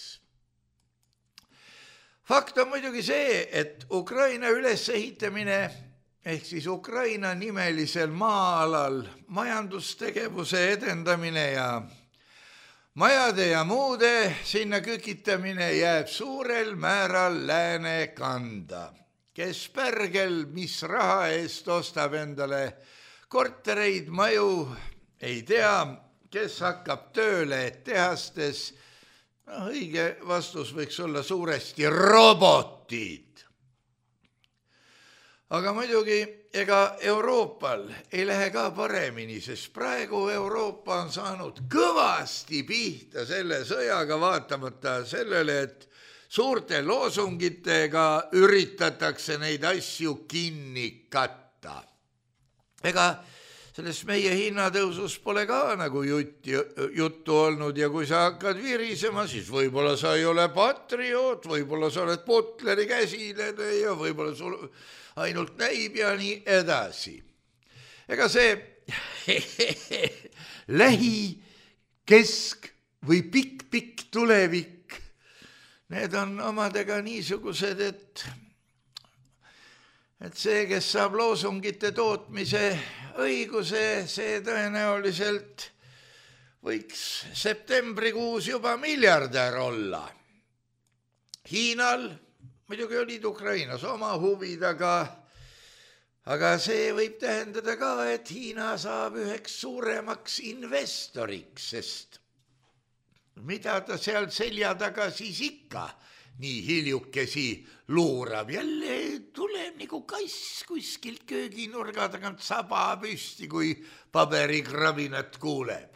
Fakt on muidugi see, et Ukraina ülesehitamine ehk siis Ukraina nimelisel maa-alal majandustegevuse edendamine ja majade ja muude sinna kükitamine jääb suurel määral lääne kanda, kes pärgel, mis raha eest ostab endale kortereid, maju, ei tea, kes hakkab tööle tehastes. No, õige vastus võiks olla suuresti robotid. Aga muidugi ega Euroopal ei lähe ka paremini, sest praegu Euroopa on saanud kõvasti pihta selle sõjaga, vaatamata sellele, et suurte loosungitega üritatakse neid asju kinni katta. Ega sellest meie hinnatõusus pole ka nagu jutti, juttu olnud ja kui sa hakkad virisema, siis võib-olla sa ei ole patrioot, võib-olla sa oled Butleri käsilane ja võib-olla sul ainult näib ja nii edasi. Ega see lähi, kesk või pikk-pikk tulevik, need on omadega niisugused, et, et see, kes saab loosungite tootmise õiguse, see tõenäoliselt võiks septembrikuus juba miljardär olla. Hiinal muidugi olid Ukrainas oma huvid, aga, aga see võib tähendada ka, et Hiina saab üheks suuremaks investoriks, sest mida ta seal selja taga siis ikka nii hiljukesi luurab. Jälle tuleb nagu kass kuskilt kööginurga tagant saba püsti, kui paberikrabinat kuuleb.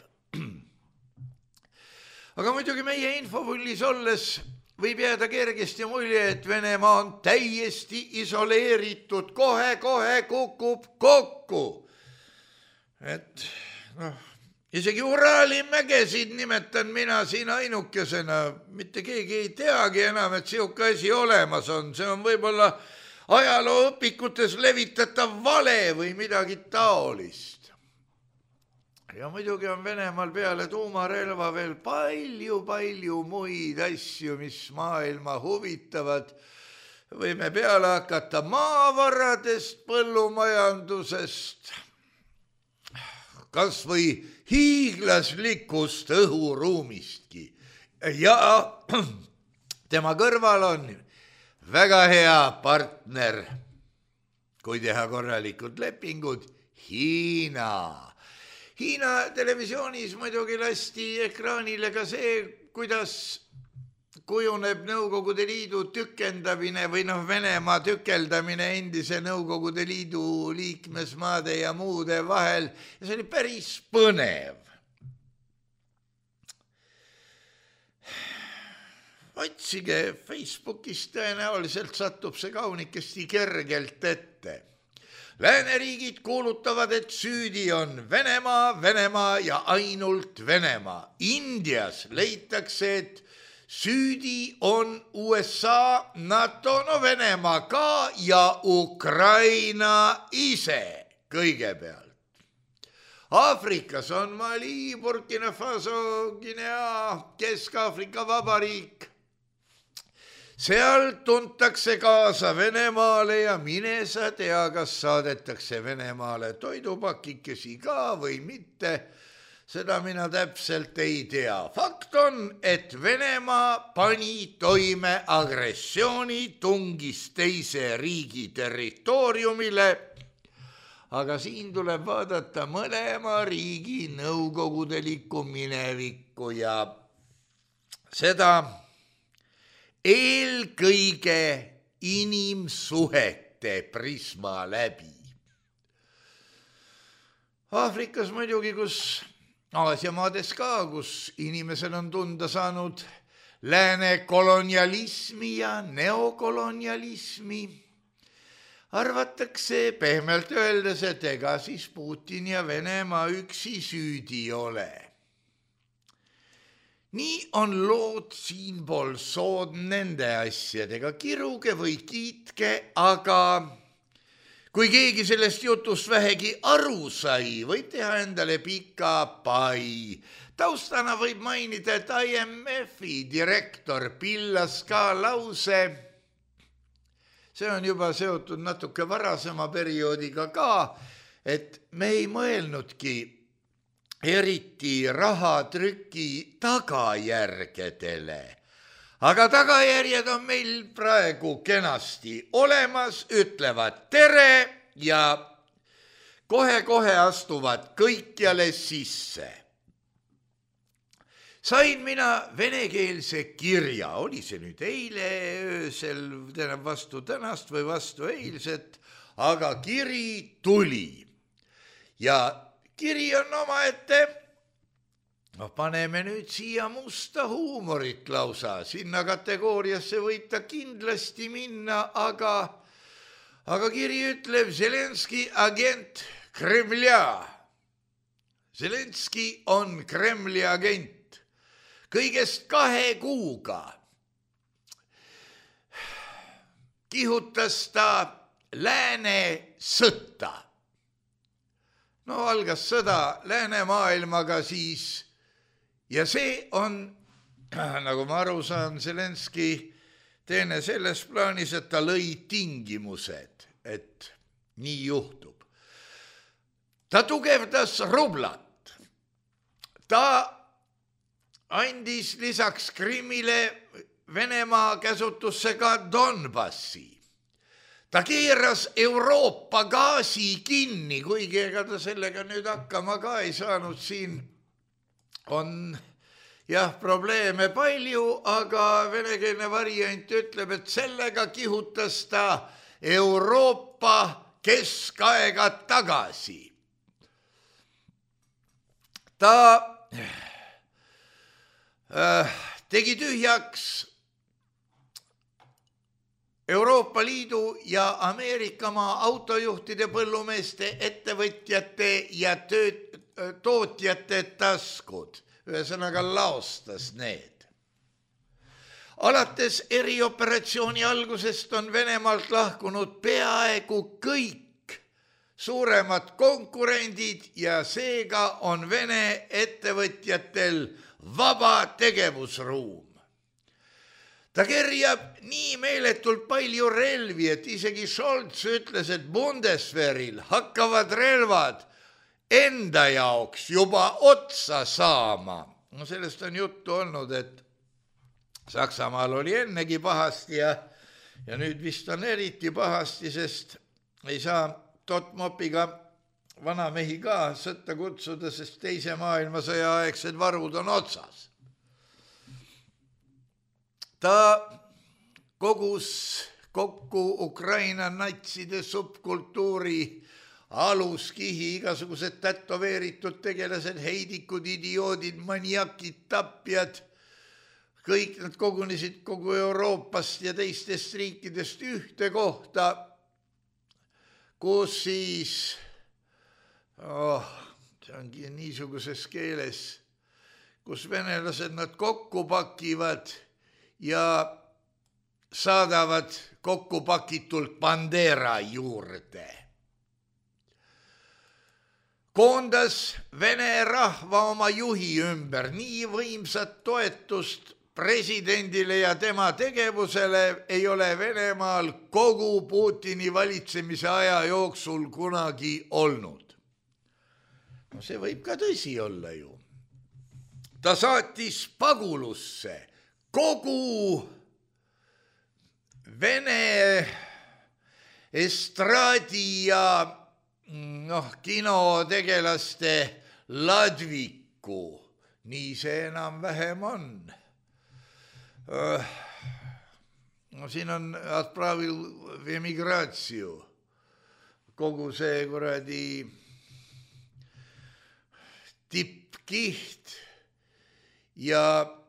Aga muidugi meie infopullis olles võib jääda kergesti mulje, et Venemaa on täiesti isoleeritud, kohe-kohe kukub kokku. Et noh, isegi Uraali mägesid nimetan mina siin ainukesena, mitte keegi ei teagi enam, et sihuke asi olemas on. See on võib-olla ajalooõpikutes levitatav vale või midagi taolist. Ja muidugi on Venemaal peale tuumarelva veel palju-palju muid asju, mis maailma huvitavad. Võime peale hakata maavaradest, põllumajandusest, kas või hiiglaslikust õhuruumistki. Ja tema kõrval on väga hea partner, kui teha korralikud lepingud, Hiina. Hiina televisioonis muidugi lasti ekraanile ka see, kuidas kujuneb Nõukogude Liidu tükendamine või noh, Venemaa tükeldamine endise Nõukogude Liidu liikmesmaade ja muude vahel. Ja see oli päris põnev. Otsige Facebookist, tõenäoliselt satub see kaunikesti kergelt ette. Lääneriigid kuulutavad, et süüdi on Venemaa, Venemaa ja ainult Venemaa. Indias leitakse, et süüdi on U S A, NATO, no Venemaa ka ja Ukraina ise kõigepealt. Aafrikas on Mali, Burkina Faso, Guinea, Kesk-Aafrika Vabariik. Seal tuntakse kaasa Venemaale ja mine sa tea, kas saadetakse Venemaale toidupakikesi ka või mitte. Seda mina täpselt ei tea. Fakt on, et Venemaa pani toime agressiooni, tungis teise riigi territooriumile, aga siin tuleb vaadata mõlema riigi nõukogudelikku minevikku ja seda eelkõige inimsuhete prisma läbi. Aafrikas muidugi, kus Aasia maades ka, kus inimesed on tunda saanud lääne kolonialismi ja neokolonialismi, arvatakse pehmelt öeldes, et ega siis Putin ja Venemaa üksi süüdi ole. Nii on lood siinpool sood nende asjadega, kiruge või kiitke, aga kui keegi sellest jutust vähegi aru sai, võib teha endale pika pai. Taustana võib mainida, et I M F-i direktor pillas ka lause, see on juba seotud natuke varasema perioodiga ka, et me ei mõelnudki eriti rahatrüki tagajärgedele. Aga tagajärjed on meil praegu kenasti olemas, ütlevad tere ja kohe-kohe astuvad kõikjale sisse. Sain mina venekeelse kirja, oli see nüüd eile öösel, tähendab vastu tänast või vastu eilset, aga kiri tuli ja kiri on omaette, no paneme nüüd siia musta huumorit lausa, sinna kategooriasse võib ta kindlasti minna, aga, aga kiri ütleb Zelenski agent Kremlia. Zelenski on Kremli agent kõigest kahe kuuga. Kihutas ta lääne sõtta. No algas sõda läänemaailmaga siis ja see on, nagu ma aru saan, Zelenski teene selles plaanis, et ta lõi tingimused, et nii juhtub. Ta tugevdas rublat. Ta andis lisaks Krimmile Venemaa käsutusse ka Donbassi. Ta keeras Euroopa gaasi kinni, kuigi ega ta sellega nüüd hakkama ka ei saanud. Siin on jah probleeme palju, aga venekeelne variant ütleb, et sellega kihutas ta Euroopa keskaega tagasi. Ta äh, tegi tühjaks Euroopa Liidu ja Ameerikamaa autojuhtide, põllumeeste, ettevõtjate ja tööd, tootjate taskud. Ühesõnaga laostas need. Alates erioperatsiooni algusest on Venemaalt lahkunud peaaegu kõik suuremad konkurendid ja seega on Vene ettevõtjatel vaba tegevusruum. Ta kerjab nii meeletult palju relvi, et isegi Scholz ütles, et Bundeswehril hakkavad relvad enda jaoks juba otsa saama. No sellest on juttu olnud, et Saksamaal oli ennegi pahasti ja, ja nüüd vist on eriti pahasti, sest ei saa Totmopiga vanamehi ka sõtta kutsuda, sest teise maailmasõja aegsed varud on otsas. Ta kogus kokku Ukraina natside subkultuuri aluskihi, igasugused tätoveeritud tegelased, heidikud, idioodid, maniakid, tapjad, kõik nad kogunesid kogu Euroopast ja teistest riikidest ühte kohta, kus siis, oh, see ongi niisuguses keeles, kus venelased nad kokku pakivad ja saadavad kokkupakitult Bandera juurde. koondas Vene rahva oma juhi ümber nii võimsat toetust presidendile ja tema tegevusele ei ole Venemaal kogu Putini valitsemise aja jooksul kunagi olnud. No see võib ka tõsi olla ju. Ta saatis pagulusse kogu Vene estraadi ja noh, kinotegelaste ladviku. Nii see enam-vähem on. No siin on atpravil v emigratsiju. Kogu see kuradi tippkiht ja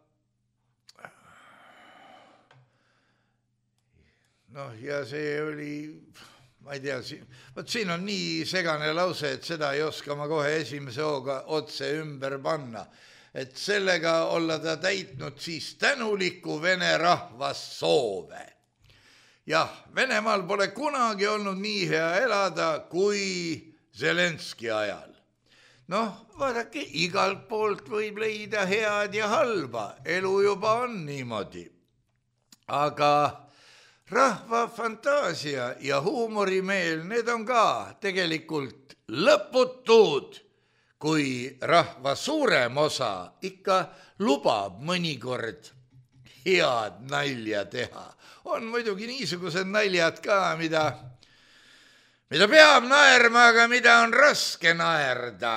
noh, ja see oli, ma ei tea, võt siin on nii segane lause, et seda ei oska ma kohe esimese hooga otse ümber panna. Et sellega olla ta täitnud siis tänuliku Vene rahvas soove. Jah, Venemaal pole kunagi olnud nii hea elada kui Zelenski ajal. Noh, vaadake, igalt poolt võib leida head ja halba, elu juba on niimoodi. Aga rahva fantaasia ja huumorimeel, need on ka tegelikult lõputud, kui rahva suurem osa ikka lubab mõnikord head nalja teha. On muidugi niisugused naljad ka, mida, mida peab naerma, aga mida on raske naerda.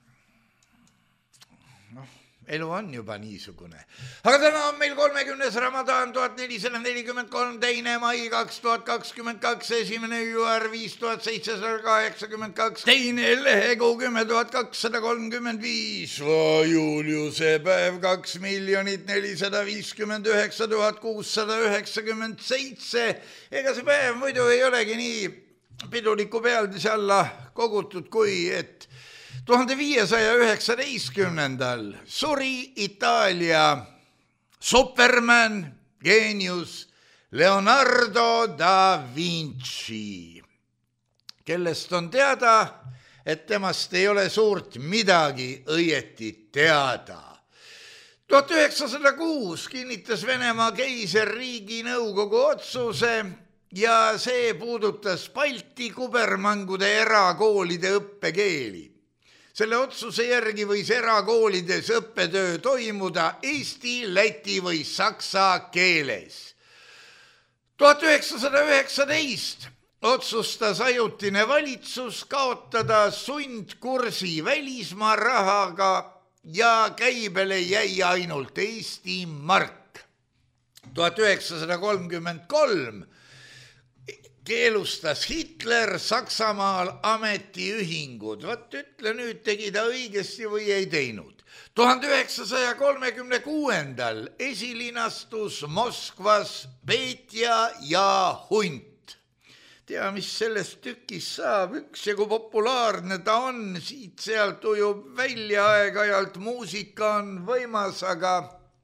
Elu on juba niisugune. Aga täna on meil kolmekümnes Ramadan tuhat nelisada nelikümmend kolm, teine mai kaks tuhat kakskümmend kaks, esimene juuar viis tuhat seitsesada kaheksakümmend kaks, teine lehekuu kümme tuhat kakssada kolmkümmend viis, Juliuse päev kaks miljonit nelisada viiskümmend üheksa tuhat kuussada üheksakümmend seitse. Ega see päev muidu ei olegi nii piduliku pealdise alla kogutud, kui et tuhande viiesaja üheksateistkümnendal suri Itaalia superman, geenius Leonardo da Vinci, kellest on teada, et temast ei ole suurt midagi õieti teada. tuhat üheksasada kuus kinnitas Venemaa keisririigi nõukogu otsuse ja see puudutas Balti kubermangude erakoolide õppekeeli. Selle otsuse järgi võis erakoolides õppetöö toimuda eesti, läti või saksa keeles. tuhat üheksasada üheksateist otsustas ajutine valitsus kaotada sundkursi välismaa rahaga ja käibele jäi ainult Eesti mark. tuhat üheksasada kolmkümmend kolm keelustas Hitler Saksamaal ametiühingud. Vaat ütle nüüd, tegi ta õigesti või ei teinud. tuhande üheksasaja kolmekümne kuuendal esilinastus Moskvas Petja ja hunt. Tea, mis sellest tükist saab, üks ja kui populaarne ta on, siit-sealt ujub välja aeg-ajalt, muusika on võimas, aga,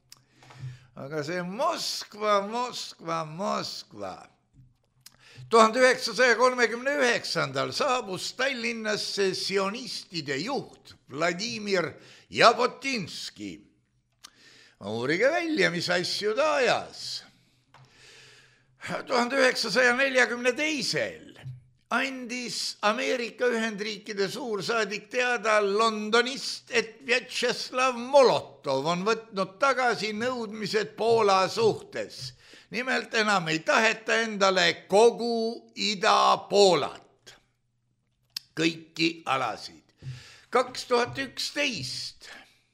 aga see Moskva, Moskva, Moskva. tuhande üheksasaja kolmekümne üheksandal saabus Tallinnasse sionistide juht Vladimir Jabotinski. Uurige välja, mis asju ta ajas. tuhande üheksasaja neljakümne teisel andis Ameerika Ühendriikide suursaadik teada Londonist, et Vjatšeslav Molotov on võtnud tagasi nõudmised Poola suhtes. Nimelt enam ei taheta endale kogu Ida-Poolat, kõiki alasid. kaks tuhat üksteist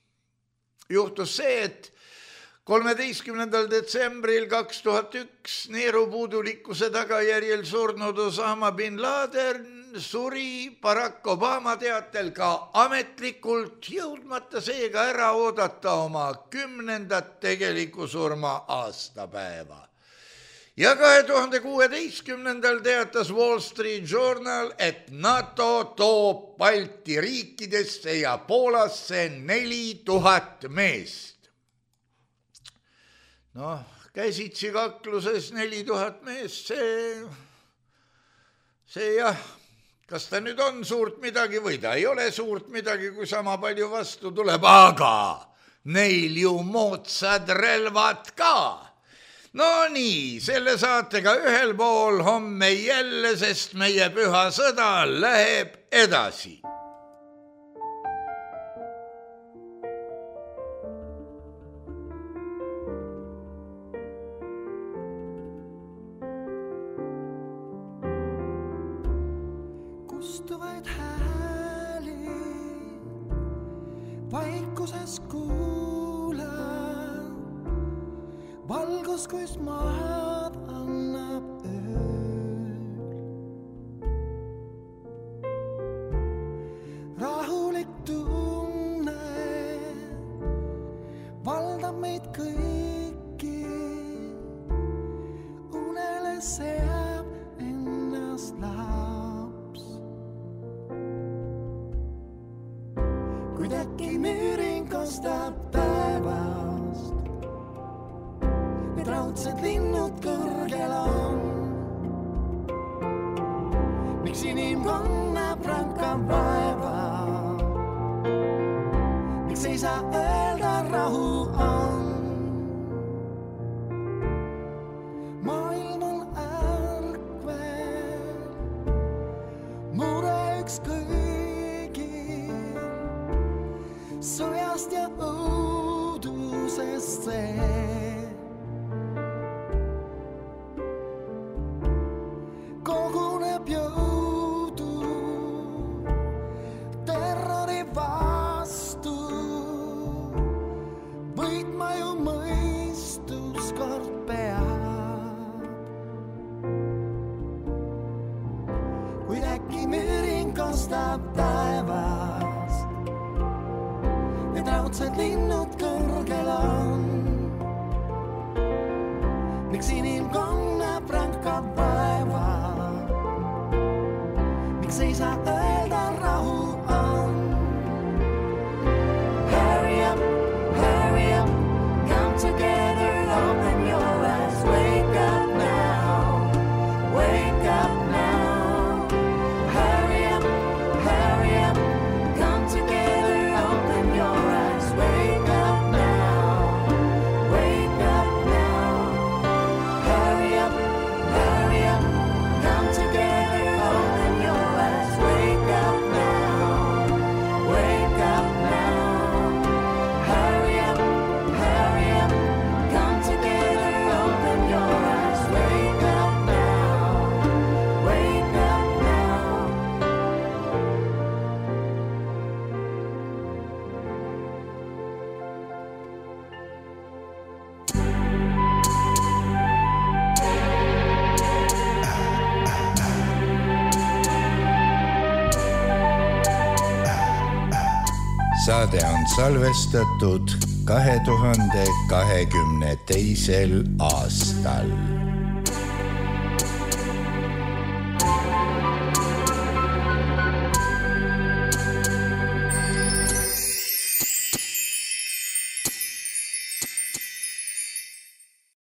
juhtus see, et kolmeteistkümnendal detsembril kaks tuhat üks neerupuudulikkuse tagajärjel surnud Osama bin Laden suri Barack Obama teatel ka ametlikult, jõudmata seega ära oodata oma kümnendat tegeliku surma aastapäeva. Ja kahe tuhande kuueteistkümnendal teatas Wall Street Journal, et NATO toob Balti riikidesse ja Poolasse neli tuhat meest. Noh, käsitsi kakluses neli tuhat meest, see, see jah, kas ta nüüd on suurt midagi või ta ei ole suurt midagi, kui sama palju vastu tuleb, aga neil ju moodsad relvad ka. No nii, selle saatega ühel pool, homme jälle, sest meie püha sõda läheb edasi. Kustuvaid hääli vaikuses kuula, valgus kuis maad annab ööl. Rahulik tunne valdab meid kõiki, unele seab ennast laps. Kuid äkki müürin kostab taevast, need raudsed linnud kõrgel on. Miks inimkonna prankab vaeva, miks ei saa öelda rahu on. Maailm on ärkvel, mure üks kõigil, sõjast ja õudusest see. Koguneb jõudu terrori vastu, võitma ju mõistus kord peab. Kuid äkki müürin kostab taevast, need raudsed linnud kõrgel on. Miks inimkonna prankab vaeva, miks ei saa öelda rahu on. Hurry up, hurry up, come together, open your eyes, wake up now, wake up now. Hurry up, hurry up, come together, open your eyes, wake up now, wake up now. Hurry up, hurry up, come together, open your eyes, wake up now, wake up now. Hurry up, hurry up, come together, open your eyes, wake up now, wake up now. Saade on salvestatud kahe tuhande kahekümne teisel aastal.